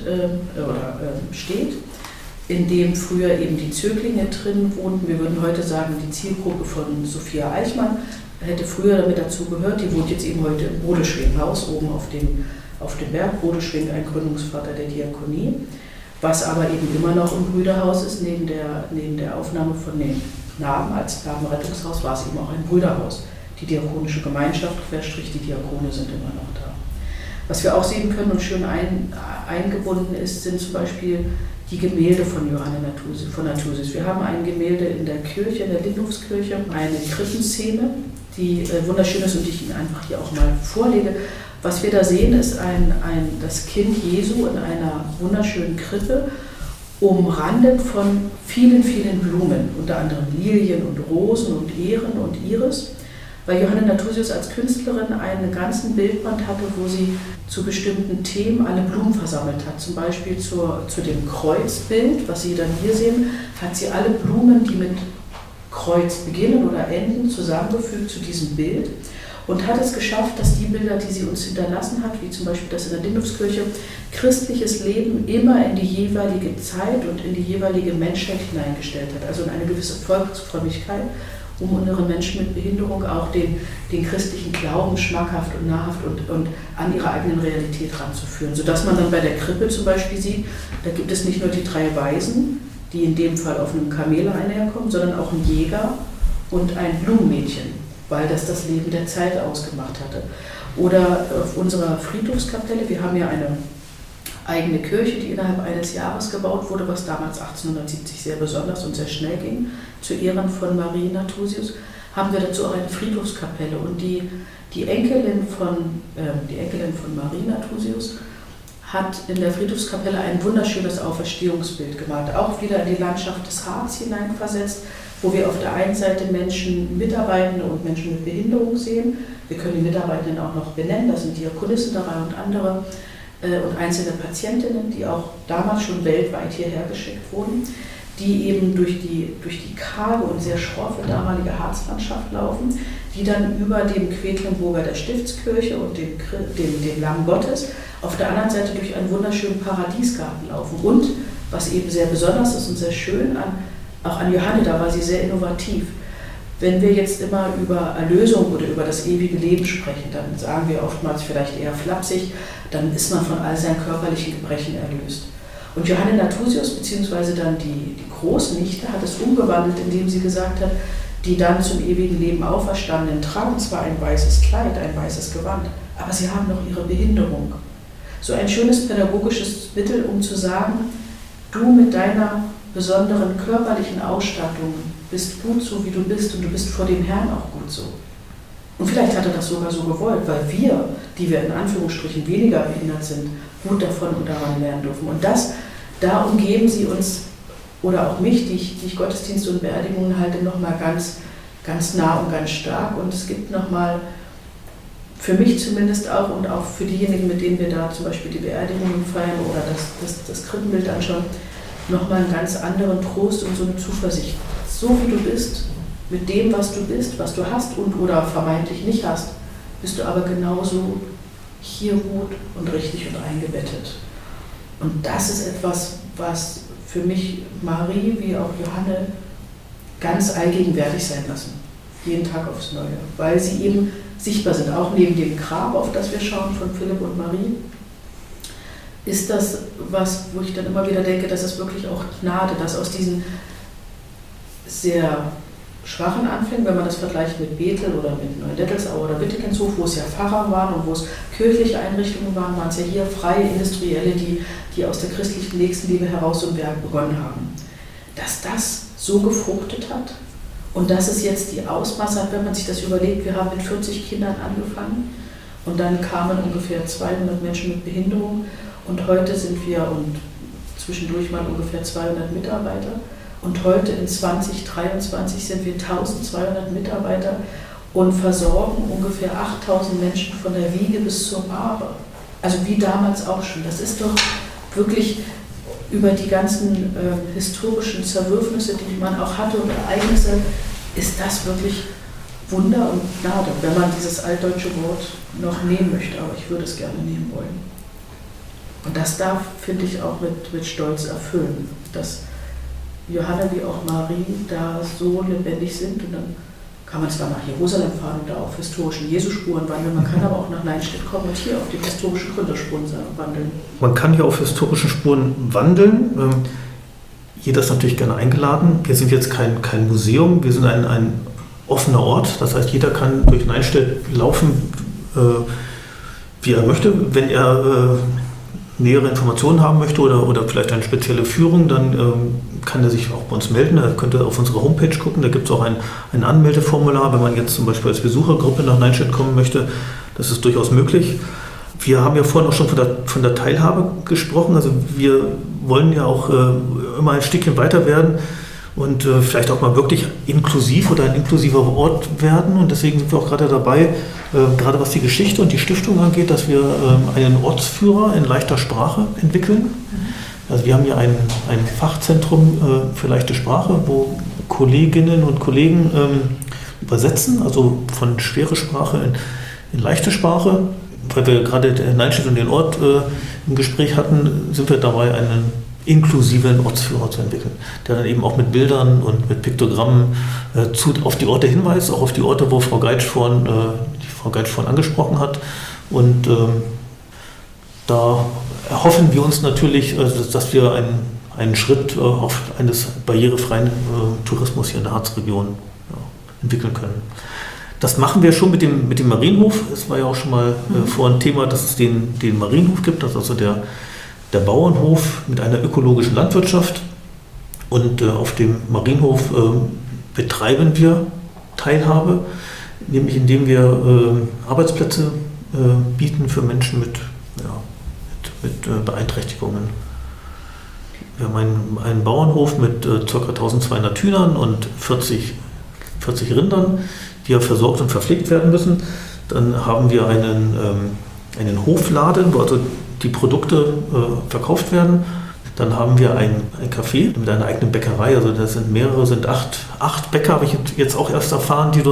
Speaker 3: steht, in dem früher eben die Zöglinge drin wohnten. Wir würden heute sagen, die Zielgruppe von Sophia Eichmann hätte früher damit dazu gehört. Die wohnt jetzt eben heute im Bodeschwing-Haus, oben auf dem Berg. Bodeschwing, ein Gründungsvater der Diakonie. Was aber eben immer noch im Brüderhaus ist, neben der Aufnahme von den Knaben als Knabenrettungshaus, war es eben auch ein Brüderhaus. Die diakonische Gemeinschaft, die Diakone sind immer noch da. Was wir auch sehen können und schön eingebunden ist, sind zum Beispiel die Gemälde von Johanne von Nathusius. Wir haben ein Gemälde in der Kirche, in der Lindenhofskirche, eine Krippenszene, die wunderschön ist und die ich Ihnen einfach hier auch mal vorlege. Was wir da sehen, ist das Kind Jesu in einer wunderschönen Krippe, umrandet von vielen, vielen Blumen, unter anderem Lilien und Rosen und Ähren und Iris, weil Johanne Nathusius als Künstlerin einen ganzen Bildband hatte, wo sie zu bestimmten Themen alle Blumen versammelt hat. Zum Beispiel zu dem Kreuzbild, was Sie dann hier sehen, hat sie alle Blumen, die mit Kreuz beginnen oder enden, zusammengefügt zu diesem Bild und hat es geschafft, dass die Bilder, die sie uns hinterlassen hat, wie zum Beispiel das in der Lindhufskirche, christliches Leben immer in die jeweilige Zeit und in die jeweilige Menschheit hineingestellt hat, also in eine gewisse Volksfrömmigkeit, um unsere Menschen mit Behinderung auch den christlichen Glauben schmackhaft und nahrhaft und an ihre eigenen Realität ranzuführen, sodass man dann bei der Krippe zum Beispiel sieht, da gibt es nicht nur die 3 Waisen, die in dem Fall auf einem Kamel einherkommen, sondern auch einen Jäger und ein Blumenmädchen, weil das Leben der Zeit ausgemacht hatte. Oder auf unserer Friedhofskapelle, wir haben ja eine eigene Kirche, die innerhalb eines Jahres gebaut wurde, was damals 1870 sehr besonders und sehr schnell ging, zu Ehren von Marie Nathusius, haben wir dazu auch eine Friedhofskapelle. Und die Enkelin von Marie Nathusius hat in der Friedhofskapelle ein wunderschönes Auferstehungsbild gemalt, auch wieder in die Landschaft des Harz hineinversetzt, wo wir auf der einen Seite Menschen, Mitarbeitende und Menschen mit Behinderung sehen. Wir können die Mitarbeitenden auch noch benennen, da sind Diakonissen dabei und andere und einzelne Patientinnen, die auch damals schon weltweit hierher geschickt wurden, die eben durch die karge und sehr schroffe damalige Harzlandschaft laufen, die dann über dem Quedlinburger der Stiftskirche und dem Lamm Gottes auf der anderen Seite durch einen wunderschönen Paradiesgarten laufen. Und, was eben sehr besonders ist und sehr schön, auch an Johanne, da war sie sehr innovativ. Wenn wir jetzt immer über Erlösung oder über das ewige Leben sprechen, dann sagen wir oftmals vielleicht eher flapsig, dann ist man von all seinen körperlichen Gebrechen erlöst. Und Johanne Nathusius, beziehungsweise dann die Großnichte, hat es umgewandelt, indem sie gesagt hat, die dann zum ewigen Leben Auferstandenen tragen zwar ein weißes Kleid, ein weißes Gewand, aber sie haben noch ihre Behinderung. So ein schönes pädagogisches Mittel, um zu sagen, du mit deiner besonderen körperlichen Ausstattung bist gut so, wie du bist, und du bist vor dem Herrn auch gut so. Und vielleicht hat er das sogar so gewollt, weil wir, die wir in Anführungsstrichen weniger behindert sind, gut davon und daran lernen dürfen. Und da umgeben sie uns, oder auch mich, die ich Gottesdienste und Beerdigungen halte, nochmal ganz, ganz nah und ganz stark. Und es gibt nochmal, für mich zumindest auch und auch für diejenigen, mit denen wir da zum Beispiel die Beerdigungen feiern oder das Krippenbild anschauen, nochmal einen ganz anderen Trost und so eine Zuversicht. So wie du bist, mit dem, was du bist, was du hast und oder vermeintlich nicht hast, bist du aber genauso hier gut und richtig und eingebettet. Und das ist etwas, was für mich Marie wie auch Johanne ganz allgegenwärtig sein lassen. Jeden Tag aufs Neue. Weil sie eben sichtbar sind. Auch neben dem Grab, auf das wir schauen, von Philipp und Marie, ist das was, wo ich dann immer wieder denke, das ist wirklich auch Gnade, dass aus diesen sehr schwachen Anfängen, wenn man das vergleicht mit Bethel oder mit Neudettelsau oder Wittekenshof, wo es ja Pfarrer waren und wo es kirchliche Einrichtungen waren, waren es ja hier freie Industrielle, die aus der christlichen Nächstenliebe heraus so ein Werk begonnen haben. Dass das so gefruchtet hat und dass es jetzt die Ausmaße hat, wenn man sich das überlegt, wir haben mit 40 Kindern angefangen und dann kamen ungefähr 200 Menschen mit Behinderung und heute sind wir und zwischendurch mal ungefähr 200 Mitarbeiter. Und heute in 2023 sind wir 1200 Mitarbeiter und versorgen ungefähr 8000 Menschen von der Wiege bis zur Bahre. Also wie damals auch schon. Das ist doch wirklich über die ganzen historischen Zerwürfnisse, die man auch hatte und Ereignisse, ist das wirklich Wunder und Gnade, wenn man dieses altdeutsche Wort noch nehmen möchte. Aber ich würde es gerne nehmen wollen. Und das darf, finde ich, auch mit Stolz erfüllen, dass Johanna wie auch Marie da so lebendig sind. Und dann kann man zwar nach Jerusalem fahren und da auf historischen Jesuspuren wandeln, man kann aber auch nach Leinstedt kommen und hier auf den historischen Gründerspuren wandeln.
Speaker 4: Man kann hier auf historischen Spuren wandeln. Jeder ist natürlich gerne eingeladen. Wir sind jetzt kein Museum, wir sind ein offener Ort. Das heißt, jeder kann durch Leinstedt laufen, wie er möchte. Wenn er nähere Informationen haben möchte oder vielleicht eine spezielle Führung, dann kann er sich auch bei uns melden. Er könnte auf unsere Homepage gucken, da gibt es auch ein Anmeldeformular, wenn man jetzt zum Beispiel als Besuchergruppe nach Leinstedt kommen möchte. Das ist durchaus möglich. Wir haben ja vorhin auch schon von der Teilhabe gesprochen. Also wir wollen ja auch immer ein Stückchen weiter werden und vielleicht auch mal wirklich inklusiv oder ein inklusiver Ort werden. Und deswegen sind wir auch gerade dabei, gerade was die Geschichte und die Stiftung angeht, dass wir einen Ortsführer in leichter Sprache entwickeln. Also wir haben hier ein Fachzentrum für leichte Sprache, wo Kolleginnen und Kollegen übersetzen, also von schwere Sprache in leichte Sprache. Weil wir gerade in Neinstedt und den Ort im Gespräch hatten, sind wir dabei, einen inklusiven Ortsführer zu entwickeln, der dann eben auch mit Bildern und mit Piktogrammen auf die Orte hinweist, auch auf die Orte, wo die Frau Geitsch vorhin angesprochen hat. Und da erhoffen wir uns natürlich, dass wir einen Schritt auf eines barrierefreien Tourismus hier in der Harzregion entwickeln können. Das machen wir schon mit dem Marienhof. Es war ja auch schon mal vorhin Thema, dass es den Marienhof gibt, das ist also der Bauernhof mit einer ökologischen Landwirtschaft. Und auf dem Marienhof betreiben wir Teilhabe, nämlich indem wir Arbeitsplätze bieten für Menschen mit Beeinträchtigungen. Wir haben einen Bauernhof mit ca. 1200 Hühnern und 40 Rindern, die ja versorgt und verpflegt werden müssen. Dann haben wir einen Hofladen, wo also die Produkte verkauft werden. Dann haben wir ein Café mit einer eigenen Bäckerei. Also das sind acht Bäcker, habe ich jetzt auch erst erfahren, die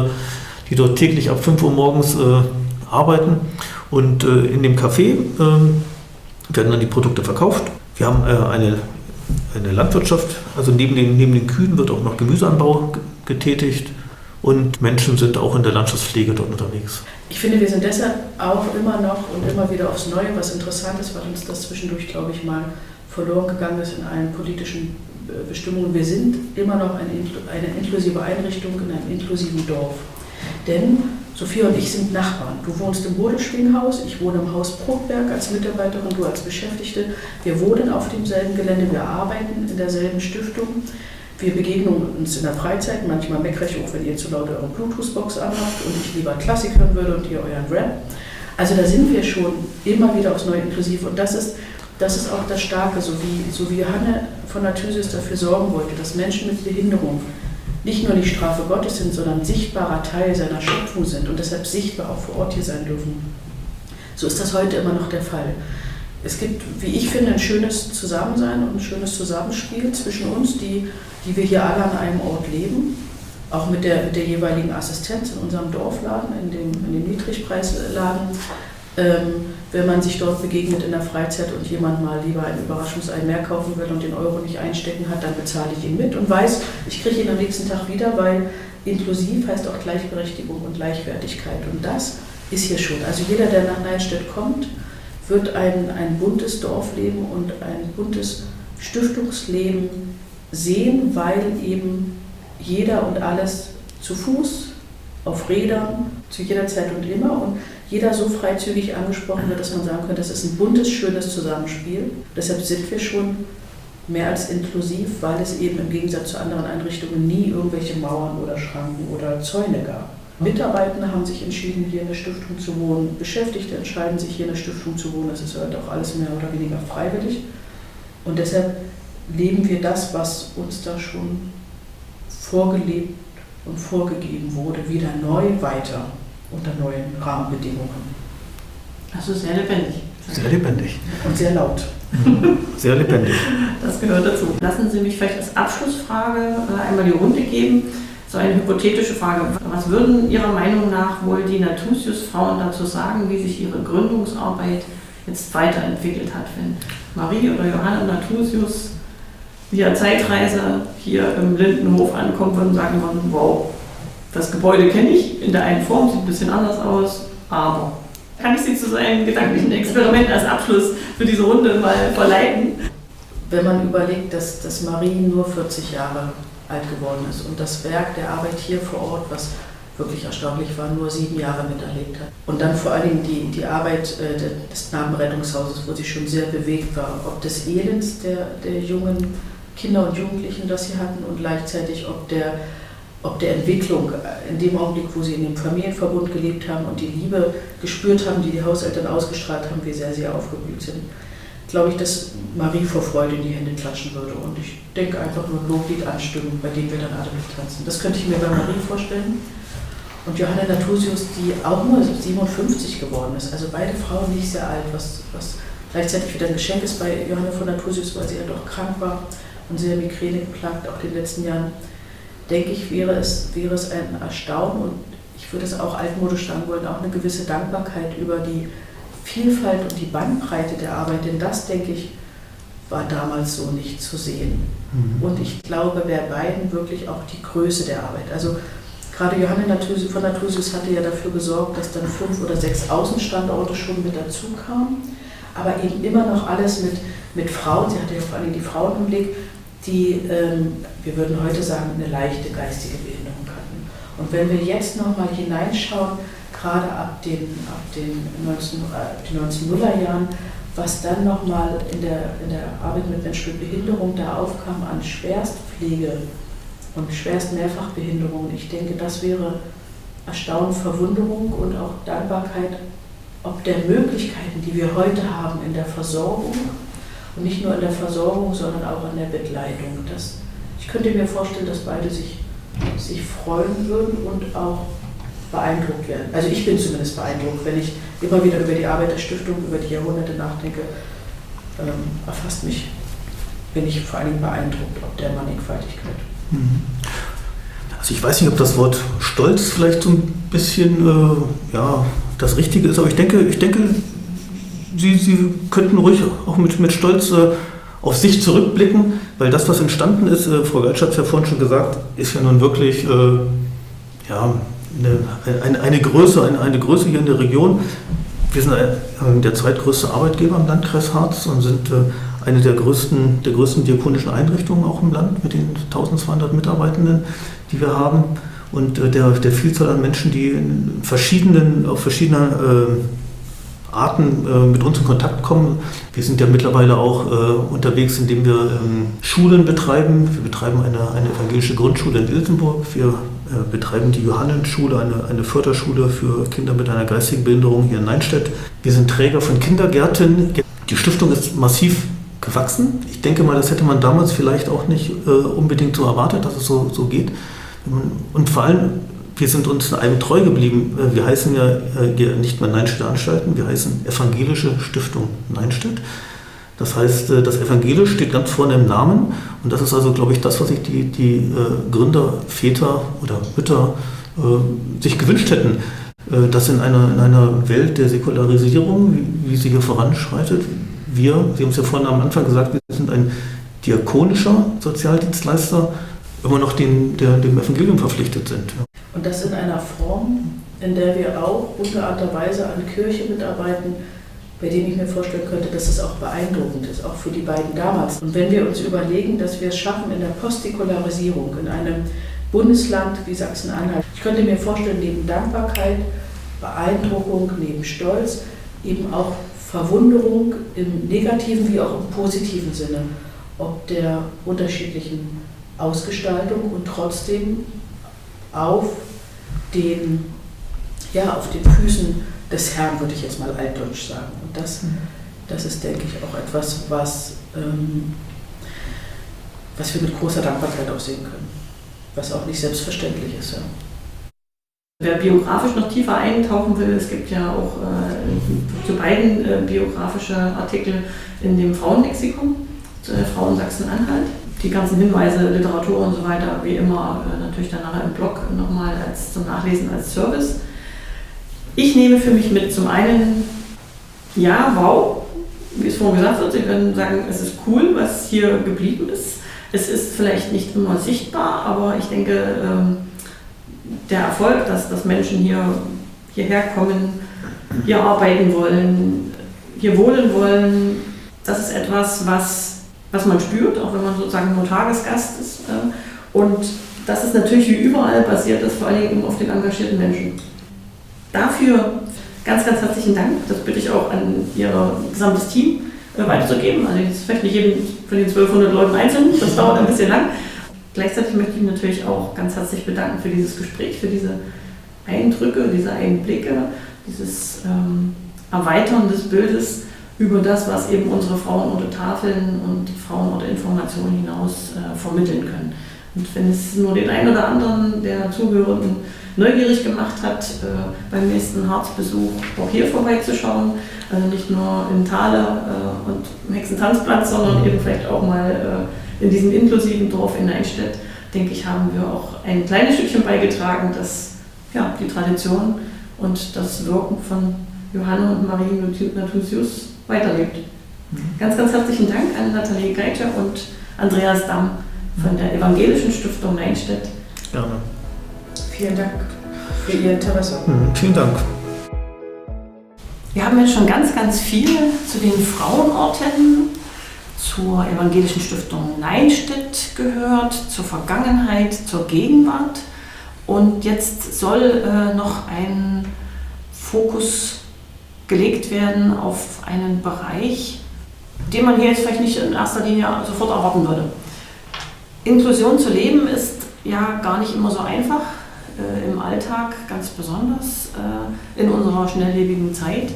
Speaker 4: dort täglich ab 5 Uhr morgens arbeiten. Und in dem Café werden dann die Produkte verkauft. Wir haben eine Landwirtschaft, also neben den Kühen wird auch noch Gemüseanbau getätigt. Und Menschen sind auch in der Landschaftspflege dort unterwegs.
Speaker 3: Ich finde, wir sind deshalb auch immer noch und immer wieder aufs Neue, was interessant ist, weil uns das zwischendurch, glaube ich, mal verloren gegangen ist in allen politischen Bestimmungen. Wir sind immer noch eine inklusive Einrichtung in einem inklusiven Dorf. Denn Sophia und ich sind Nachbarn. Du wohnst im Bodelschwinghaus, ich wohne im Haus Bruckberg als Mitarbeiterin, du als Beschäftigte. Wir wohnen auf demselben Gelände, wir arbeiten in derselben Stiftung. Wir begegnen uns in der Freizeit, manchmal meckere ich auch, wenn ihr zu laut eure Bluetooth-Box anhabt und ich lieber Klassik hören würde und ihr euren Rap. Also da sind wir schon immer wieder aufs Neue inklusiv und das ist auch das Starke, so wie Johanne von Nathusius dafür sorgen wollte, dass Menschen mit Behinderung nicht nur die Strafe Gottes sind, sondern sichtbarer Teil seiner Schöpfung sind und deshalb sichtbar auch vor Ort hier sein dürfen. So ist das heute immer noch der Fall. Es gibt, wie ich finde, ein schönes Zusammensein und ein schönes Zusammenspiel zwischen uns, die wir hier alle an einem Ort leben, auch mit der jeweiligen Assistenz in unserem Dorfladen, in dem Niedrigpreisladen. Wenn man sich dort begegnet in der Freizeit und jemand mal lieber ein Überraschungsei mehr kaufen will und den Euro nicht einstecken hat, dann bezahle ich ihn mit und weiß, ich kriege ihn am nächsten Tag wieder, weil inklusiv heißt auch Gleichberechtigung und Gleichwertigkeit. Und das ist hier schon. Also jeder, der nach Neinstedt kommt, wird ein buntes Dorfleben und ein buntes Stiftungsleben sehen, weil eben jeder und alles zu Fuß, auf Rädern, zu jeder Zeit und immer und jeder so freizügig angesprochen wird, dass man sagen könnte, das ist ein buntes, schönes Zusammenspiel. Deshalb sind wir schon mehr als inklusiv, weil es eben im Gegensatz zu anderen Einrichtungen nie irgendwelche Mauern oder Schranken oder Zäune gab. Mitarbeitende haben sich entschieden, hier in der Stiftung zu wohnen. Beschäftigte entscheiden sich, hier in der Stiftung zu wohnen. Das ist halt auch alles mehr oder weniger freiwillig. Und deshalb leben wir das, was uns da schon vorgelebt und vorgegeben wurde, wieder neu weiter unter neuen Rahmenbedingungen.
Speaker 2: Also sehr lebendig.
Speaker 4: Sehr lebendig.
Speaker 3: Und sehr laut.
Speaker 4: Sehr lebendig.
Speaker 2: Das gehört dazu. Lassen Sie mich vielleicht als Abschlussfrage einmal die Runde geben. So eine hypothetische Frage. Was würden Ihrer Meinung nach wohl die Nathusius-Frauen dazu sagen, wie sich ihre Gründungsarbeit jetzt weiterentwickelt hat? Wenn Marie oder Johanne Nathusius via Zeitreise hier im Lindenhof ankommen würden, sagen würden, wow, das Gebäude kenne ich in der einen Form, sieht ein bisschen anders aus, aber kann ich Sie zu so einem gedanklichen Experiment als Abschluss für diese Runde mal verleiten?
Speaker 3: Wenn man überlegt, dass Marie nur 40 Jahre alt geworden ist und das Werk der Arbeit hier vor Ort, was wirklich erstaunlich war, nur 7 Jahre miterlebt hat. Und dann vor allen Dingen die Arbeit des Knabenrettungshauses, wo sie schon sehr bewegt war, ob des Elends der jungen Kinder und Jugendlichen, das sie hatten und gleichzeitig ob der Entwicklung in dem Augenblick, wo sie in dem Familienverbund gelebt haben und die Liebe gespürt haben, die die Hauseltern ausgestrahlt haben, wie sehr sie aufgeblüht sind. Glaube ich, dass Marie vor Freude in die Hände klatschen würde und ich denke einfach nur ein Loblied anstimmen, bei dem wir dann alle mittanzen. Das könnte ich mir bei Marie vorstellen. Und Johanne Nathusius, die auch nur 57 geworden ist, also beide Frauen nicht sehr alt, was gleichzeitig wieder ein Geschenk ist bei Johanne von Nathusius, weil sie ja doch krank war und sehr Migräne geplagt, auch in den letzten Jahren. denke ich, wäre es ein Erstaunen und ich würde es auch altmodisch sagen wollen, auch eine gewisse Dankbarkeit über die Vielfalt und die Bandbreite der Arbeit, denn das, denke ich, war damals so nicht zu sehen. Und ich glaube, bei beiden wirklich auch die Größe der Arbeit. Also gerade Johanne von Nathusius hatte ja dafür gesorgt, dass dann 5 oder 6 Außenstandorte schon mit dazu kamen, aber eben immer noch alles mit Frauen, sie hatte ja vor allem die Frauen im Blick, die, wir würden heute sagen, eine leichte geistige Behinderung hatten. Und wenn wir jetzt nochmal hineinschauen, gerade ab den 1900er Jahren, was dann nochmal in der Arbeit mit Menschen mit Behinderung da aufkam an Schwerstpflege und Schwerst-Mehrfachbehinderung, ich denke, das wäre Erstaunen, Verwunderung und auch Dankbarkeit ob der Möglichkeiten, die wir heute haben in der Versorgung und nicht nur in der Versorgung, sondern auch in der Begleitung. Ich könnte mir vorstellen, dass beide sich freuen würden und auch beeindruckt werden. Also ich bin zumindest beeindruckt, wenn ich immer wieder über die Arbeit der Stiftung, über die Jahrhunderte nachdenke, bin ich vor allem beeindruckt, ob der Mannigfaltigkeit.
Speaker 4: Also ich weiß nicht, ob das Wort Stolz vielleicht so ein bisschen das Richtige ist, aber ich denke, Sie könnten ruhig auch mit Stolz auf sich zurückblicken, weil das, was entstanden ist, Frau Geitsch hat es ja vorhin schon gesagt, ist ja nun wirklich eine Größe hier in der Region. Wir sind der zweitgrößte Arbeitgeber im Landkreis Harz und sind eine der größten diakonischen Einrichtungen auch im Land mit den 1200 Mitarbeitenden, die wir haben und der Vielzahl an Menschen, die auf verschiedene Arten mit uns in Kontakt kommen. Wir sind ja mittlerweile auch unterwegs, indem wir Schulen betreiben. Wir betreiben eine evangelische Grundschule in Ilsenburg. Wir betreiben die Johannenschule, eine Förderschule für Kinder mit einer geistigen Behinderung hier in Neinstedt. Wir sind Träger von Kindergärten. Die Stiftung ist massiv gewachsen. Ich denke mal, das hätte man damals vielleicht auch nicht unbedingt so erwartet, dass es so geht. Und vor allem, wir sind uns einem treu geblieben. Wir heißen ja nicht mehr Neinstädter Anstalten, wir heißen Evangelische Stiftung Neinstedt. Das heißt, das Evangelisch steht ganz vorne im Namen und das ist also, glaube ich, das, was sich die Gründer, Väter oder Mütter sich gewünscht hätten, dass in einer Welt der Säkularisierung, wie sie hier voranschreitet, Sie haben es ja vorhin am Anfang gesagt, wir sind ein diakonischer Sozialdienstleister, immer noch dem Evangelium verpflichtet sind.
Speaker 3: Und das in einer Form, in der wir auch ungeahnterweise an Kirche mitarbeiten, bei dem ich mir vorstellen könnte, dass es auch beeindruckend ist, auch für die beiden damals. Und wenn wir uns überlegen, dass wir es schaffen in der Postsäkularisierung, in einem Bundesland wie Sachsen-Anhalt, ich könnte mir vorstellen, neben Dankbarkeit, Beeindruckung, neben Stolz, eben auch Verwunderung im negativen wie auch im positiven Sinne, ob der unterschiedlichen Ausgestaltung und trotzdem auf den Füßen des Herrn, würde ich jetzt mal altdeutsch sagen. Und das ist, denke ich, auch etwas, was wir mit großer Dankbarkeit auch sehen können, was auch nicht selbstverständlich ist. Ja.
Speaker 2: Wer biografisch noch tiefer eintauchen will, es gibt ja auch zu beiden biografische Artikel in dem Frauenlexikon, Frauen Sachsen-Anhalt. Die ganzen Hinweise, Literatur und so weiter, wie immer, natürlich dann nachher im Blog nochmal zum Nachlesen als Service. Ich nehme für mich mit zum einen, ja, wow, wie es vorhin gesagt wird, Sie können sagen, es ist cool, was hier geblieben ist. Es ist vielleicht nicht immer sichtbar, aber ich denke, der Erfolg, dass Menschen hierher kommen, hier arbeiten wollen, hier wohnen wollen, das ist etwas, was man spürt, auch wenn man sozusagen nur Tagesgast ist. Und das ist natürlich wie überall basiert ist, vor allem auf den engagierten Menschen. Dafür ganz, ganz herzlichen Dank. Das bitte ich auch an Ihr gesamtes Team weiterzugeben. Also jetzt vielleicht nicht jedem von den 1200 Leuten einzeln, das dauert ein bisschen lang. Gleichzeitig möchte ich mich natürlich auch ganz herzlich bedanken für dieses Gespräch, für diese Eindrücke, diese Einblicke, dieses Erweitern des Bildes über das, was eben unsere Frauenorte-Tafeln und Frauenorte-Informationen hinaus vermitteln können. Und wenn es nur den einen oder anderen der Zuhörenden neugierig gemacht hat, beim nächsten Harzbesuch auch hier vorbeizuschauen, also nicht nur in Thale und im Hexentanzplatz, sondern eben vielleicht auch mal in diesem inklusiven Dorf in Neinstedt, denke ich, haben wir auch ein kleines Stückchen beigetragen, dass ja, die Tradition und das Wirken von Johanne und Marie Nathusius weiterlebt. Ganz, ganz herzlichen Dank an Nathalie Geitscher und Andreas Damm von der Evangelischen Stiftung Neinstedt.
Speaker 4: Gerne.
Speaker 3: Vielen Dank für Ihr Interesse.
Speaker 4: Vielen Dank.
Speaker 2: Wir haben jetzt schon ganz, ganz viel zu den Frauenorten, zur Evangelischen Stiftung Neinstedt gehört, zur Vergangenheit, zur Gegenwart. Und jetzt soll noch ein Fokus gelegt werden auf einen Bereich, den man hier jetzt vielleicht nicht in erster Linie sofort erwarten würde. Inklusion zu leben ist ja gar nicht immer so einfach, im Alltag ganz besonders, in unserer schnelllebigen Zeit.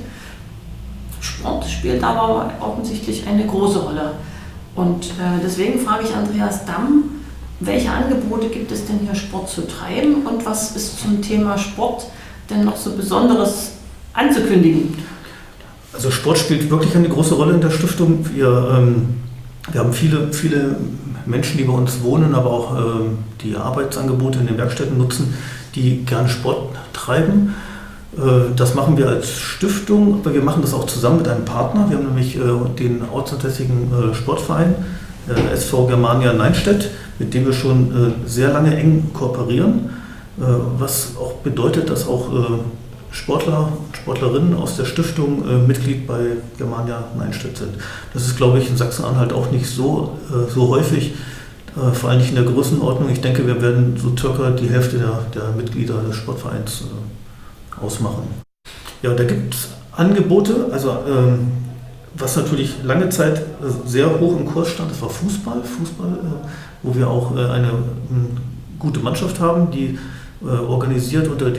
Speaker 2: Sport spielt aber offensichtlich eine große Rolle. Und deswegen frage ich Andreas Damm, welche Angebote gibt es denn hier, Sport zu treiben, und was ist zum Thema Sport denn noch so Besonderes anzukündigen?
Speaker 4: Also Sport spielt wirklich eine große Rolle in der Stiftung. Wir haben viele Menschen, die bei uns wohnen, aber auch die Arbeitsangebote in den Werkstätten nutzen, die gerne Sport treiben. Das machen wir als Stiftung, aber wir machen das auch zusammen mit einem Partner. Wir haben nämlich den ortsansässigen Sportverein, SV Germania Neinstedt, mit dem wir schon sehr lange eng kooperieren, was auch bedeutet, dass auch Sportler und Sportlerinnen aus der Stiftung Mitglied bei Germania Neinstedt sind. Das ist, glaube ich, in Sachsen-Anhalt auch nicht so häufig, vor allem nicht in der Größenordnung. Ich denke, wir werden so circa die Hälfte der Mitglieder des Sportvereins ausmachen. Ja, da gibt es Angebote, also was natürlich lange Zeit sehr hoch im Kurs stand, das war Fußball, wo wir auch eine gute Mannschaft haben, die organisiert unter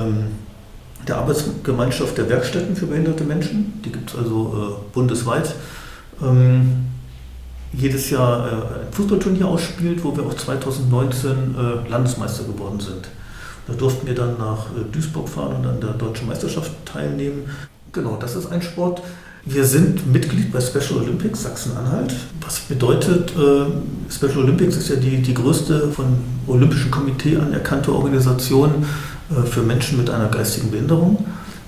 Speaker 4: der Arbeitsgemeinschaft der Werkstätten für behinderte Menschen. Die gibt es also bundesweit. Jedes Jahr ein Fußballturnier ausspielt, wo wir auch 2019 Landesmeister geworden sind. Da durften wir dann nach Duisburg fahren und an der Deutschen Meisterschaft teilnehmen. Genau, das ist ein Sport. Wir sind Mitglied bei Special Olympics Sachsen-Anhalt. Was bedeutet, Special Olympics ist ja die größte von Olympischem Komitee anerkannte Organisation für Menschen mit einer geistigen Behinderung,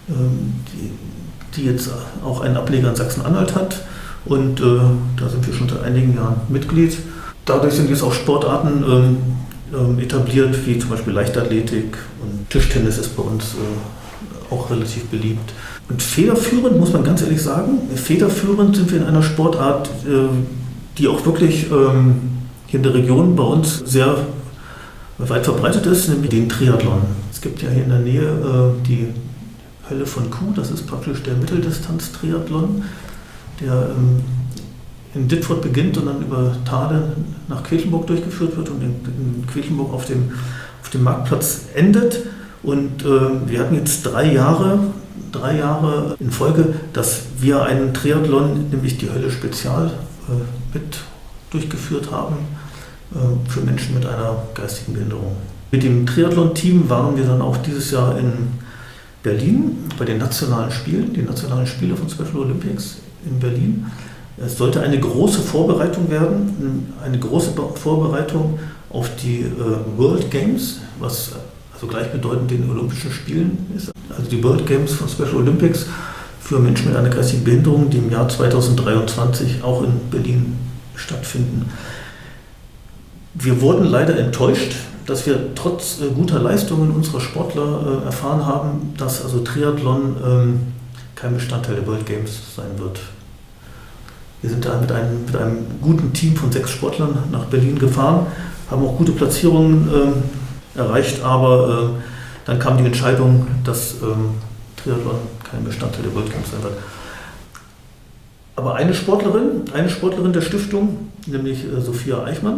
Speaker 4: die jetzt auch einen Ableger in Sachsen-Anhalt hat. Und da sind wir schon seit einigen Jahren Mitglied. Dadurch sind jetzt auch Sportarten etabliert, wie zum Beispiel Leichtathletik, und Tischtennis ist bei uns auch relativ beliebt. Und federführend, muss man ganz ehrlich sagen, federführend sind wir in einer Sportart, die auch wirklich hier in der Region bei uns sehr weit verbreitet ist, nämlich den Triathlon. Es gibt ja hier in der Nähe die Hölle von Kuh, das ist praktisch der Mitteldistanz-Triathlon, der in Dittfurt beginnt und dann über Thale nach Quedlinburg durchgeführt wird und in Quedlinburg auf dem Marktplatz endet. Und wir hatten jetzt 3 Jahre in Folge, dass wir einen Triathlon, nämlich die Hölle Spezial, mit durchgeführt haben für Menschen mit einer geistigen Behinderung. Mit dem Triathlon-Team waren wir dann auch dieses Jahr in Berlin bei den nationalen Spielen, die nationalen Spiele von Special Olympics in Berlin. Es sollte eine große Vorbereitung werden, eine große Vorbereitung auf die World Games, was also gleichbedeutend den Olympischen Spielen ist. Also die World Games von Special Olympics für Menschen mit einer geistigen Behinderung, die im Jahr 2023 auch in Berlin stattfinden. Wir wurden leider enttäuscht, dass wir trotz guter Leistungen unserer Sportler erfahren haben, dass also Triathlon kein Bestandteil der World Games sein wird. Wir sind da mit einem guten Team von 6 Sportlern nach Berlin gefahren, haben auch gute Platzierungen erreicht, aber dann kam die Entscheidung, dass Triathlon kein Bestandteil der World Games sein wird. Aber eine Sportlerin der Stiftung, nämlich Sophia Eichmann,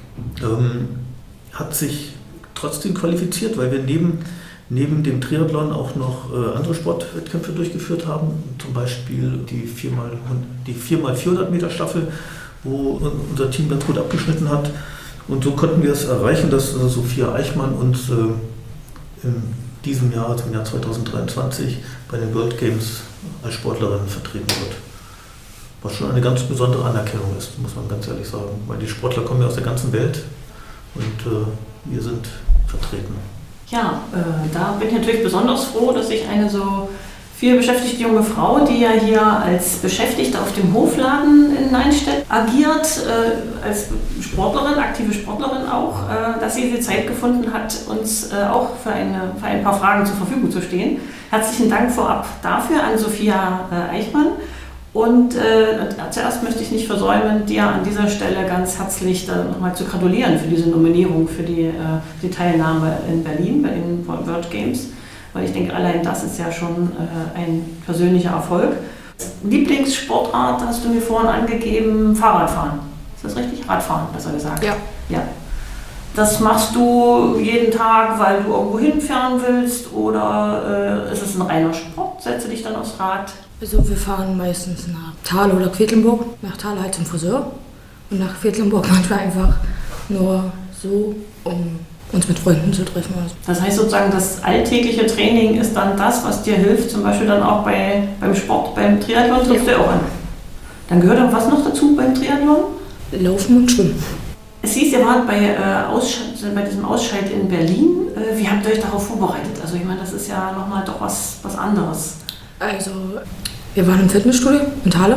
Speaker 4: hat sich trotzdem qualifiziert, weil wir neben dem Triathlon auch noch andere Sportwettkämpfe durchgeführt haben, zum Beispiel die 4x400 Meter Staffel, wo unser Team ganz gut abgeschnitten hat. Und so konnten wir es erreichen, dass Sophia Eichmann uns in diesem Jahr, also im Jahr 2023, bei den World Games als Sportlerin vertreten wird. Was schon eine ganz besondere Anerkennung ist, muss man ganz ehrlich sagen. Weil die Sportler kommen ja aus der ganzen Welt und wir sind vertreten.
Speaker 2: Ja, da bin ich natürlich besonders froh, dass ich eine so viel beschäftigte junge Frau, die ja hier als Beschäftigte auf dem Hofladen in Neinstedt agiert, als Sportlerin, aktive Sportlerin auch, dass sie die Zeit gefunden hat, uns auch für ein paar Fragen zur Verfügung zu stehen. Herzlichen Dank vorab dafür an Sophia Eichmann. Und zuerst möchte ich nicht versäumen, dir an dieser Stelle ganz herzlich nochmal zu gratulieren für diese Nominierung, für die Teilnahme in Berlin bei den World Games. Weil ich denke, allein das ist ja schon ein persönlicher Erfolg. Lieblingssportart hast du mir vorhin angegeben, Fahrradfahren. Ist das richtig? Radfahren, besser gesagt. Ja. Das machst du jeden Tag, weil du irgendwo hinfahren willst, oder ist es ein reiner Sport? Setze dich dann aufs Rad?
Speaker 5: Also wir fahren meistens nach Thale oder Quedlinburg. Nach Thale halt zum Friseur und nach Quedlinburg manchmal einfach nur so, um uns mit Freunden zu treffen.
Speaker 2: Das heißt sozusagen, das alltägliche Training ist dann das, was dir hilft, zum Beispiel dann auch beim Sport, beim Triathlon triffst du auch an. Dann gehört dann was noch dazu beim Triathlon?
Speaker 5: Laufen und Schwimmen.
Speaker 2: Es hieß, ihr wart bei diesem Ausscheid in Berlin. Wie habt ihr euch darauf vorbereitet? Also ich meine, das ist ja nochmal doch was anderes.
Speaker 5: Also wir waren im Fitnessstudio in Thale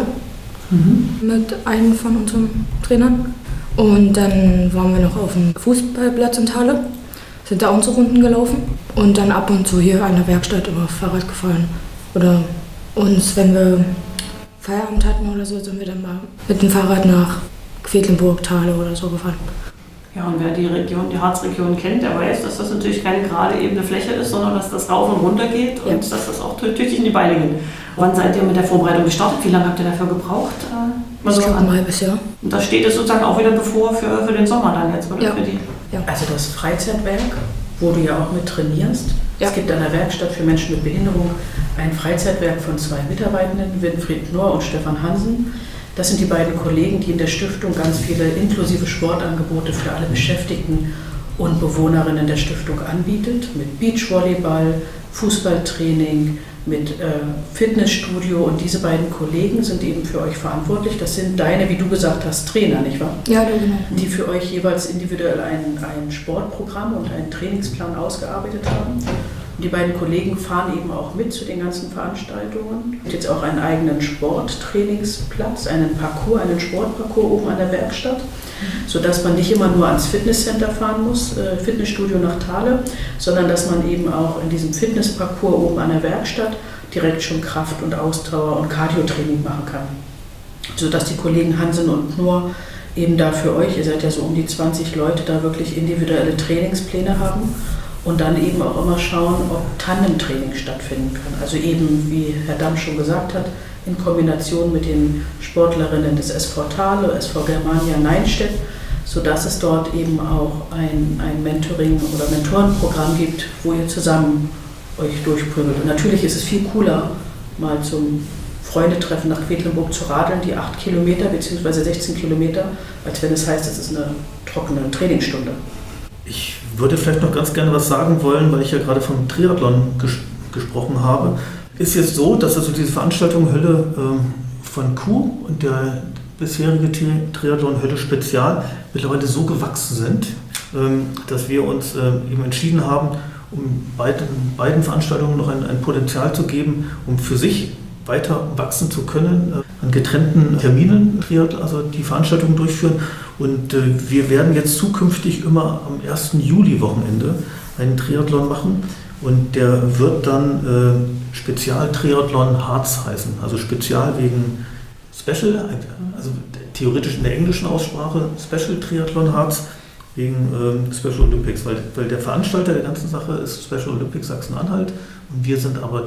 Speaker 5: mit einem von unseren Trainern. Und dann waren wir noch auf dem Fußballplatz in Thale, sind da unsere Runden gelaufen und dann ab und zu hier an der Werkstatt über Fahrrad gefahren. Oder uns, wenn wir Feierabend hatten oder so, sind wir dann mal mit dem Fahrrad nach Quedlinburg, Thale oder so gefahren.
Speaker 2: Ja, und wer die Harzregion kennt, der weiß, dass das natürlich keine gerade ebene Fläche ist, sondern dass das rauf und runter geht und dass das auch tüchtig in die Beine geht. Wann seid ihr mit der Vorbereitung gestartet? Wie lange habt ihr dafür gebraucht?
Speaker 5: Ich glaube ein halbes Jahr.
Speaker 2: Und da steht es sozusagen auch wieder bevor für den Sommer dann jetzt, oder?
Speaker 5: Ja.
Speaker 3: Also das Freizeitwerk, wo du ja auch mit trainierst. Ja. Es gibt an der Werkstatt für Menschen mit Behinderung ein Freizeitwerk von 2 Mitarbeitenden, Winfried Knorr und Stefan Hansen. Das sind die beiden Kollegen, die in der Stiftung ganz viele inklusive Sportangebote für alle Beschäftigten und Bewohnerinnen der Stiftung anbietet. Mit Beachvolleyball, Fußballtraining, mit Fitnessstudio, und diese beiden Kollegen sind eben für euch verantwortlich. Das sind deine, wie du gesagt hast, Trainer, nicht wahr?
Speaker 5: Ja, genau.
Speaker 3: Die für euch jeweils individuell ein Sportprogramm und einen Trainingsplan ausgearbeitet haben. Und die beiden Kollegen fahren eben auch mit zu den ganzen Veranstaltungen. Es gibt jetzt auch einen eigenen Sporttrainingsplatz, einen Sportparcours oben an der Werkstatt, sodass man nicht immer nur ans Fitnesscenter fahren muss, Fitnessstudio nach Thale, sondern dass man eben auch in diesem Fitnessparcours oben an der Werkstatt direkt schon Kraft- und Ausdauer- und Cardiotraining machen kann. Sodass die Kollegen Hansen und Knorr eben da für euch, ihr seid ja so um die 20 Leute, da wirklich individuelle Trainingspläne haben. Und dann eben auch immer schauen, ob Tandemtraining stattfinden kann. Also eben, wie Herr Damm schon gesagt hat, in Kombination mit den Sportlerinnen des SV Thale, SV Germania Neinstedt, sodass es dort eben auch ein Mentoring- oder Mentorenprogramm gibt, wo ihr zusammen euch durchprügelt. Und natürlich ist es viel cooler, mal zum Freundetreffen nach Quedlinburg zu radeln, die 8 Kilometer bzw. 16 Kilometer, als wenn es heißt, es ist eine trockene Trainingsstunde.
Speaker 4: Ich würde vielleicht noch ganz gerne was sagen wollen, weil ich ja gerade vom Triathlon gesprochen habe. Ist jetzt so, dass also diese Veranstaltung Hölle von Kuh und der bisherige Triathlon Hölle Spezial mittlerweile so gewachsen sind, dass wir uns eben entschieden haben, um beiden Veranstaltungen noch ein Potenzial zu geben, um für sich weiter wachsen zu können, an getrennten Terminen, also die Veranstaltungen durchführen. Und wir werden jetzt zukünftig immer am 1. Juli-Wochenende einen Triathlon machen. Und der wird dann Spezial-Triathlon Harz heißen. Also Spezial wegen Special, also theoretisch in der englischen Aussprache Special Triathlon Harz wegen Special Olympics. Weil der Veranstalter der ganzen Sache ist Special Olympics Sachsen-Anhalt und wir sind aber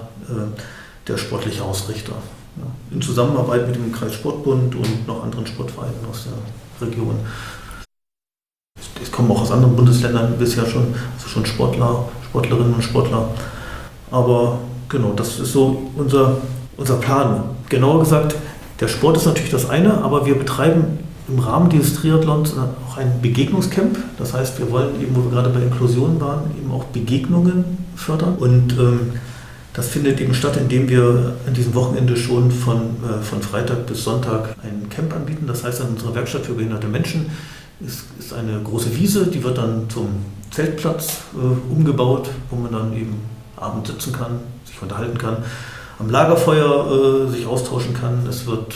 Speaker 4: der sportliche Ausrichter. Ja, in Zusammenarbeit mit dem Kreissportbund und noch anderen Sportvereinen aus der Region. Es kommen auch aus anderen Bundesländern bisher schon Sportlerinnen und Sportler. Aber genau, das ist so unser Plan. Genauer gesagt, der Sport ist natürlich das eine, aber wir betreiben im Rahmen dieses Triathlons auch ein Begegnungscamp. Das heißt, wir wollen eben, wo wir gerade bei Inklusion waren, eben auch Begegnungen fördern. Und das findet eben statt, indem wir an diesem Wochenende schon von Freitag bis Sonntag ein Camp anbieten. Das heißt, an unserer Werkstatt für behinderte Menschen ist eine große Wiese, die wird dann zum Zeltplatz umgebaut, wo man dann eben abends sitzen kann, sich unterhalten kann, am Lagerfeuer sich austauschen kann. Es wird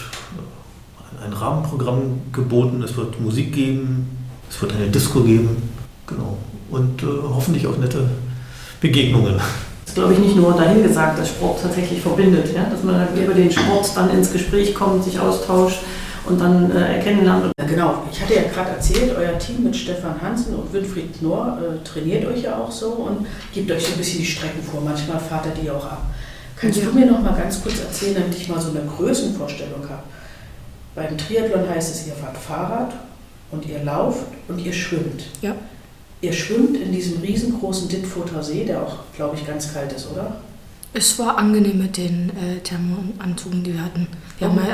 Speaker 4: ein Rahmenprogramm geboten, es wird Musik geben, es wird eine Disco geben, genau. Und hoffentlich auch nette Begegnungen.
Speaker 2: Das ist, glaube ich, nicht nur dahingesagt, dass Sport tatsächlich verbindet, ja? Dass man über den Sport dann ins Gespräch kommt, sich austauscht und dann erkennen lernt.
Speaker 3: Ja, genau, ich hatte ja gerade erzählt, euer Team mit Stefan Hansen und Winfried Knorr trainiert euch ja auch so und gebt euch so ein bisschen die Strecken vor. Manchmal fahrt ihr die auch ab. Kannst du mir noch mal ganz kurz erzählen, damit ich mal so eine Größenvorstellung habe? Beim Triathlon heißt es, ihr fahrt Fahrrad und ihr lauft und ihr schwimmt.
Speaker 5: Ja.
Speaker 3: Ihr schwimmt in diesem riesengroßen Dittfurter See, der auch, glaube ich, ganz kalt ist, oder?
Speaker 5: Es war angenehm mit den Thermoanzügen, die wir hatten. Wir haben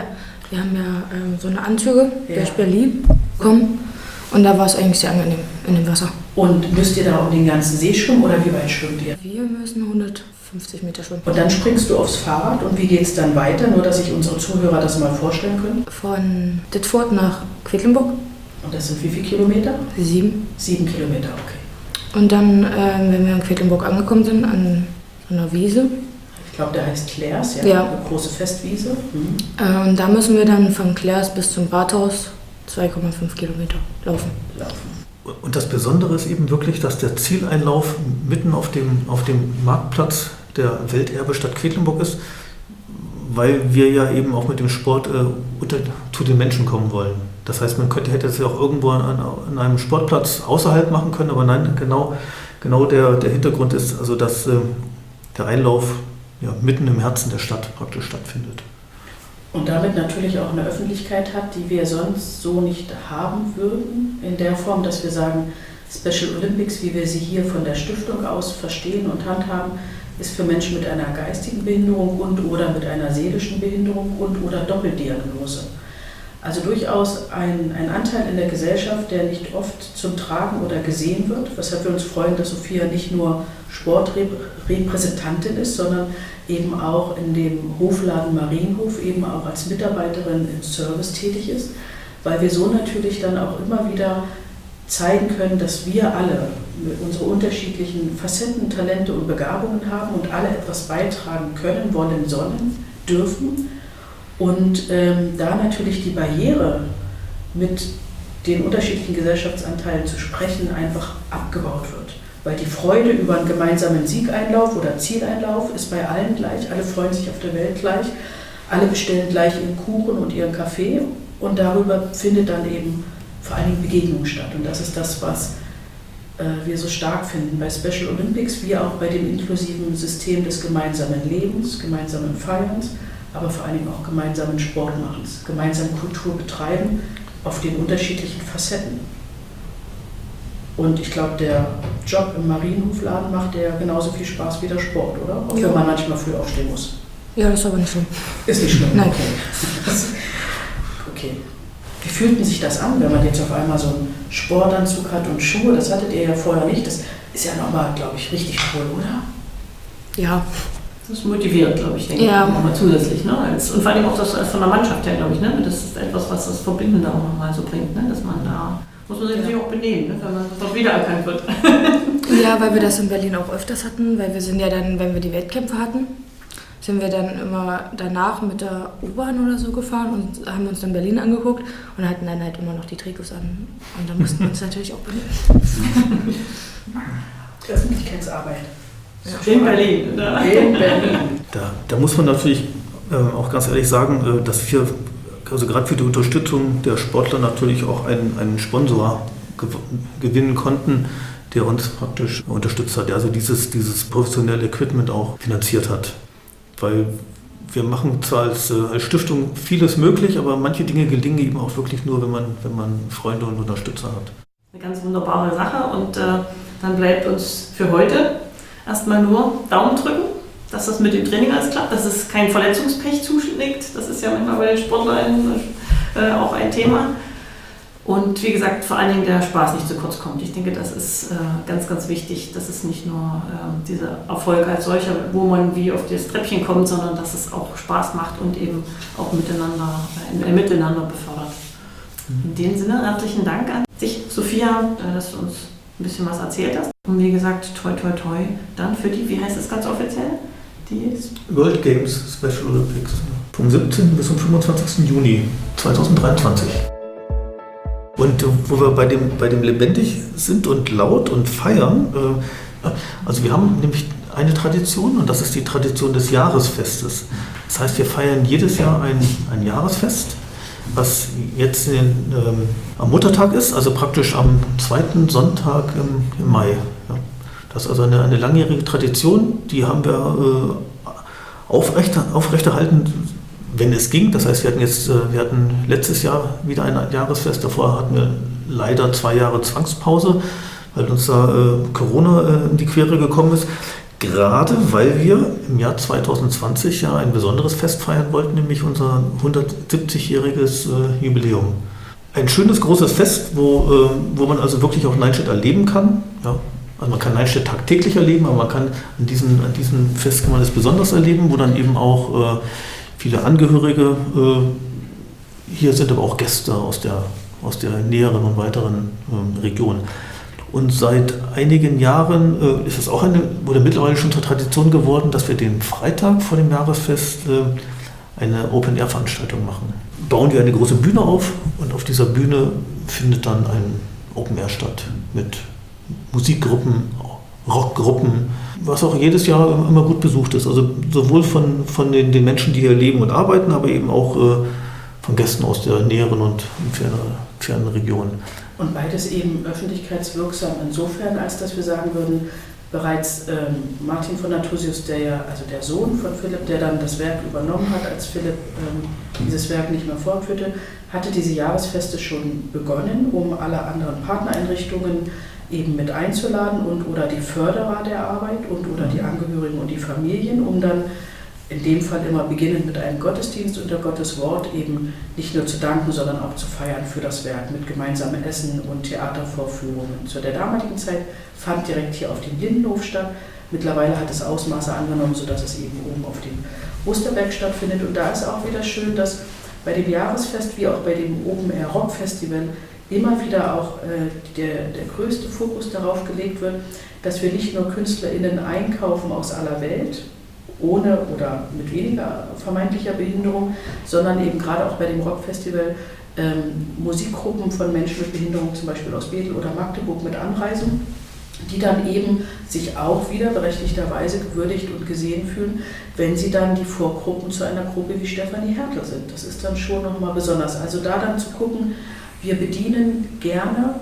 Speaker 5: ja so eine Anzüge durch Berlin bekommen und da war es eigentlich sehr angenehm in dem Wasser.
Speaker 3: Und müsst ihr da um den ganzen See schwimmen oder wie weit schwimmt ihr?
Speaker 5: Wir müssen 150 Meter schwimmen.
Speaker 3: Und dann springst du aufs Fahrrad und wie geht es dann weiter? Nur, dass sich unsere Zuhörer das mal vorstellen können.
Speaker 5: Von Dittfurt nach Quedlinburg.
Speaker 3: Und das sind wie viele Kilometer?
Speaker 5: 7.
Speaker 3: 7 Kilometer, okay.
Speaker 5: Und dann, wenn wir in Quedlinburg angekommen sind, an so einer Wiese.
Speaker 3: Ich glaube, der heißt Clairs, ja.
Speaker 5: Ja.
Speaker 3: Eine große Festwiese. Mhm.
Speaker 5: Und da müssen wir dann von Clairs bis zum Rathaus 2,5 Kilometer laufen.
Speaker 4: Und das Besondere ist eben wirklich, dass der Zieleinlauf mitten auf dem Marktplatz der Welterbestadt Quedlinburg ist, weil wir ja eben auch mit dem Sport zu den Menschen kommen wollen. Das heißt, hätte es ja auch irgendwo an einem Sportplatz außerhalb machen können, aber nein, genau der Hintergrund ist, also dass der Einlauf mitten im Herzen der Stadt praktisch stattfindet.
Speaker 3: Und damit natürlich auch eine Öffentlichkeit hat, die wir sonst so nicht haben würden, in der Form, dass wir sagen, Special Olympics, wie wir sie hier von der Stiftung aus verstehen und handhaben, ist für Menschen mit einer geistigen Behinderung und oder mit einer seelischen Behinderung und oder Doppeldiagnose. Also durchaus ein Anteil in der Gesellschaft, der nicht oft zum Tragen oder gesehen wird, weshalb wir uns freuen, dass Sophia nicht nur Sportrepräsentantin ist, sondern eben auch in dem Hofladen Marienhof eben auch als Mitarbeiterin im Service tätig ist, weil wir so natürlich dann auch immer wieder zeigen können, dass wir alle unsere unterschiedlichen Facetten, Talente und Begabungen haben und alle etwas beitragen können, wollen, sollen, dürfen. Und da natürlich die Barriere, mit den unterschiedlichen Gesellschaftsanteilen zu sprechen, einfach abgebaut wird. Weil die Freude über einen gemeinsamen Siegeinlauf oder Zieleinlauf ist bei allen gleich. Alle freuen sich auf der Welt gleich. Alle bestellen gleich ihren Kuchen und ihren Kaffee. Und darüber findet dann eben vor allen Dingen Begegnung statt. Und das ist das, was wir so stark finden bei Special Olympics, wie auch bei dem inklusiven System des gemeinsamen Lebens, gemeinsamen Feierns, aber vor allen Dingen auch gemeinsamen Sportmachens, gemeinsam Kultur betreiben auf den unterschiedlichen Facetten. Und ich glaube, der Job im Marienhofladen macht ja genauso viel Spaß wie der Sport, oder? Auch wenn man manchmal früh aufstehen muss.
Speaker 5: Ja, das ist aber nicht schlimm.
Speaker 3: Ist nicht schlimm?
Speaker 5: Nein.
Speaker 3: Okay. Okay. Wie fühlten sich das an, wenn man jetzt auf einmal so einen Sportanzug hat und Schuhe? Das hattet ihr ja vorher nicht. Das ist ja nochmal, glaube ich, richtig cool, oder?
Speaker 5: Ja.
Speaker 2: Das ist motivierend, glaube ich, denke ich, nochmal zusätzlich. Ne? Und vor allem auch das von der Mannschaft her, glaube ich. Ne? Das ist etwas, was das Verbindende auch nochmal so bringt, ne? Dass man da, muss man sich natürlich auch benehmen, ne? Wenn man das wiedererkannt wird.
Speaker 5: Ja, weil wir das in Berlin auch öfters hatten, weil wir sind ja dann, wenn wir die Wettkämpfe hatten, sind wir dann immer danach mit der U-Bahn oder so gefahren und haben uns dann Berlin angeguckt und hatten dann halt immer noch die Trikots an. Und da mussten wir uns natürlich auch benehmen.
Speaker 3: Öffentlichkeitsarbeit.
Speaker 2: Ja. In Berlin.
Speaker 3: In Berlin.
Speaker 4: Da muss man natürlich auch ganz ehrlich sagen, dass wir, also gerade für die Unterstützung der Sportler natürlich auch einen Sponsor gewinnen konnten, der uns praktisch unterstützt hat, der also dieses professionelle Equipment auch finanziert hat. Weil wir machen zwar als Stiftung vieles möglich, aber manche Dinge gelingen eben auch wirklich nur, wenn man Freunde und Unterstützer hat.
Speaker 2: Eine ganz wunderbare Sache und dann bleibt uns für heute erstmal nur Daumen drücken, dass das mit dem Training alles klappt, dass es kein Verletzungspech zuschlägt. Das ist ja manchmal bei den Sportlern auch ein Thema. Und wie gesagt, vor allen Dingen der Spaß nicht zu kurz kommt. Ich denke, das ist ganz, ganz wichtig, dass es nicht nur dieser Erfolg als solcher, wo man wie auf das Treppchen kommt, sondern dass es auch Spaß macht und eben auch miteinander befördert. In dem Sinne, herzlichen Dank an dich, Sophia, dass du uns ein bisschen was erzählt hast. Und wie gesagt, toi toi toi, dann für die, wie heißt es ganz offiziell? Die
Speaker 4: World Games Special Olympics vom 17. bis zum 25. Juni 2023. Und wo wir bei dem lebendig sind und laut und feiern, also wir haben nämlich eine Tradition und das ist die Tradition des Jahresfestes. Das heißt, wir feiern jedes Jahr ein Jahresfest, was jetzt am Muttertag ist, also praktisch am zweiten Sonntag im Mai. Ja. Das ist also eine langjährige Tradition, die haben wir aufrechterhalten, wenn es ging. Das heißt, wir hatten letztes Jahr wieder ein Jahresfest, davor hatten wir leider 2 Jahre Zwangspause, weil uns da Corona in die Quere gekommen ist. Gerade weil wir im Jahr 2020 ja ein besonderes Fest feiern wollten, nämlich unser 170-jähriges Jubiläum. Ein schönes, großes Fest, wo man also wirklich auch Neinstedt erleben kann. Ja. Also man kann Neinstedt tagtäglich erleben, aber man kann an diesem Fest kann man es besonders erleben, wo dann eben auch viele Angehörige hier sind, aber auch Gäste aus der näheren und weiteren Region. Und seit einigen Jahren ist es auch wurde mittlerweile schon zur Tradition geworden, dass wir den Freitag vor dem Jahresfest eine Open-Air-Veranstaltung machen. Bauen wir eine große Bühne auf und auf dieser Bühne findet dann ein Open-Air statt mit Musikgruppen, Rockgruppen, was auch jedes Jahr immer gut besucht ist. Also sowohl von den Menschen, die hier leben und arbeiten, aber eben auch von Gästen aus der näheren und fernen Region.
Speaker 3: Und beides eben öffentlichkeitswirksam insofern, als dass wir sagen würden, bereits Martin von Nathusius, der Sohn von Philipp, der dann das Werk übernommen hat, als Philipp dieses Werk nicht mehr fortführte, hatte diese Jahresfeste schon begonnen, um alle anderen Partnereinrichtungen eben mit einzuladen oder die Förderer der Arbeit oder die Angehörigen und die Familien, um dann in dem Fall immer beginnend mit einem Gottesdienst unter Gottes Wort eben nicht nur zu danken, sondern auch zu feiern für das Werk mit gemeinsamem Essen und Theatervorführungen. Zu der damaligen Zeit fand direkt hier auf dem Lindenhof statt. Mittlerweile hat es Ausmaße angenommen, sodass es eben oben auf dem Osterberg stattfindet. Und da ist auch wieder schön, dass bei dem Jahresfest wie auch bei dem Open Air Rock Festival immer wieder auch der größte Fokus darauf gelegt wird, dass wir nicht nur KünstlerInnen einkaufen aus aller Welt, ohne oder mit weniger vermeintlicher Behinderung, sondern eben gerade auch bei dem Rockfestival Musikgruppen von Menschen mit Behinderung, zum Beispiel aus Bethel oder Magdeburg, mit anreisen, die dann eben sich auch wieder berechtigterweise gewürdigt und gesehen fühlen, wenn sie dann die Vorgruppen zu einer Gruppe wie Stefanie Hertel sind. Das ist dann schon nochmal besonders. Also da dann zu gucken, wir bedienen gerne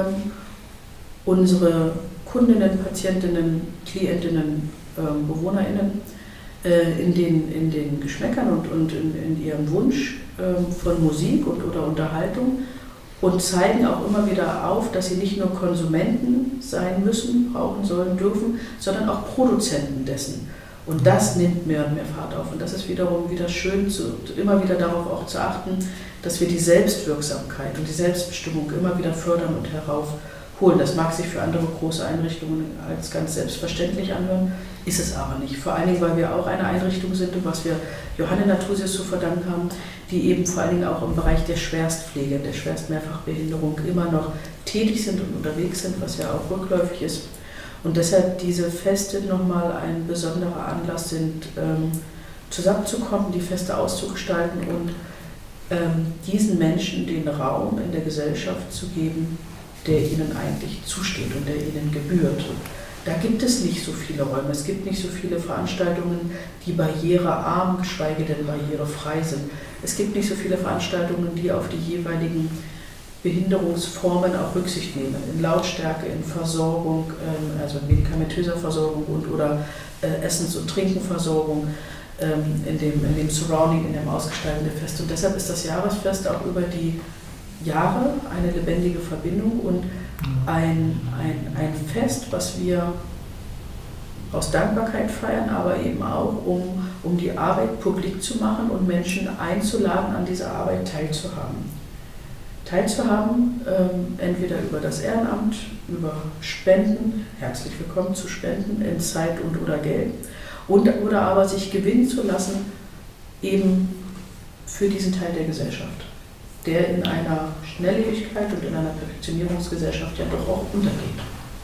Speaker 3: unsere Kundinnen, Patientinnen, Klientinnen, BewohnerInnen in den Geschmäckern und in ihrem Wunsch von Musik oder Unterhaltung und zeigen auch immer wieder auf, dass sie nicht nur Konsumenten sein müssen, brauchen sollen, dürfen, sondern auch Produzenten dessen. Und das nimmt mehr und mehr Fahrt auf. Und das ist wiederum wieder schön, immer wieder darauf auch zu achten, dass wir die Selbstwirksamkeit und die Selbstbestimmung immer wieder fördern und heraufholen. Das mag sich für andere große Einrichtungen als ganz selbstverständlich anhören, ist es aber nicht. Vor allen Dingen, weil wir auch eine Einrichtung sind, und was wir Johanne Nathusius zu verdanken haben, die eben vor allen Dingen auch im Bereich der Schwerstpflege, der Schwerstmehrfachbehinderung immer noch tätig sind und unterwegs sind, was ja auch rückläufig ist. Und deshalb diese Feste nochmal ein besonderer Anlass sind, zusammenzukommen, die Feste auszugestalten und diesen Menschen den Raum in der Gesellschaft zu geben, der ihnen eigentlich zusteht und der ihnen gebührt. Da gibt es nicht so viele Räume, es gibt nicht so viele Veranstaltungen, die barrierearm, geschweige denn barrierefrei sind. Es gibt nicht so viele Veranstaltungen, die auf die jeweiligen Behinderungsformen auch Rücksicht nehmen, in Lautstärke, in Versorgung, also in medikamentöser Versorgung oder Essens- und Trinkenversorgung, in dem Surrounding, in dem Ausgestalten der Feste. Und deshalb ist das Jahresfest auch über die Jahre eine lebendige Verbindung und ein Fest, was wir aus Dankbarkeit feiern, aber eben auch, um die Arbeit publik zu machen und Menschen einzuladen, an dieser Arbeit teilzuhaben. Entweder über das Ehrenamt, über Spenden, herzlich willkommen zu Spenden in Zeit oder Geld, oder aber sich gewinnen zu lassen, eben für diesen Teil der Gesellschaft. der in einer Schnelllebigkeit und in einer Perfektionierungsgesellschaft ja doch auch untergeht.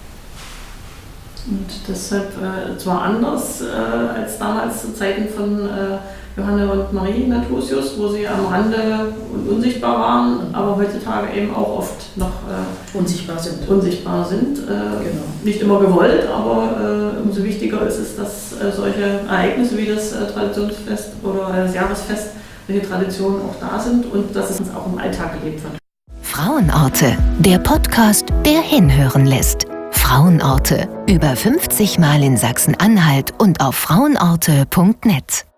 Speaker 2: Und deshalb zwar anders als damals zu Zeiten von Johanne und Marie Nathusius, wo sie am Rande und unsichtbar waren, aber heutzutage eben auch oft noch
Speaker 3: Unsichtbar sind.
Speaker 2: Genau. Nicht immer gewollt, aber umso wichtiger ist es, dass solche Ereignisse wie das Traditionsfest oder das Jahresfest, solche Traditionen auch da sind und dass es uns auch im Alltag gelebt wird.
Speaker 1: Frauenorte, der Podcast, der hinhören lässt. Frauenorte, über 50 Mal in Sachsen-Anhalt und auf frauenorte.net.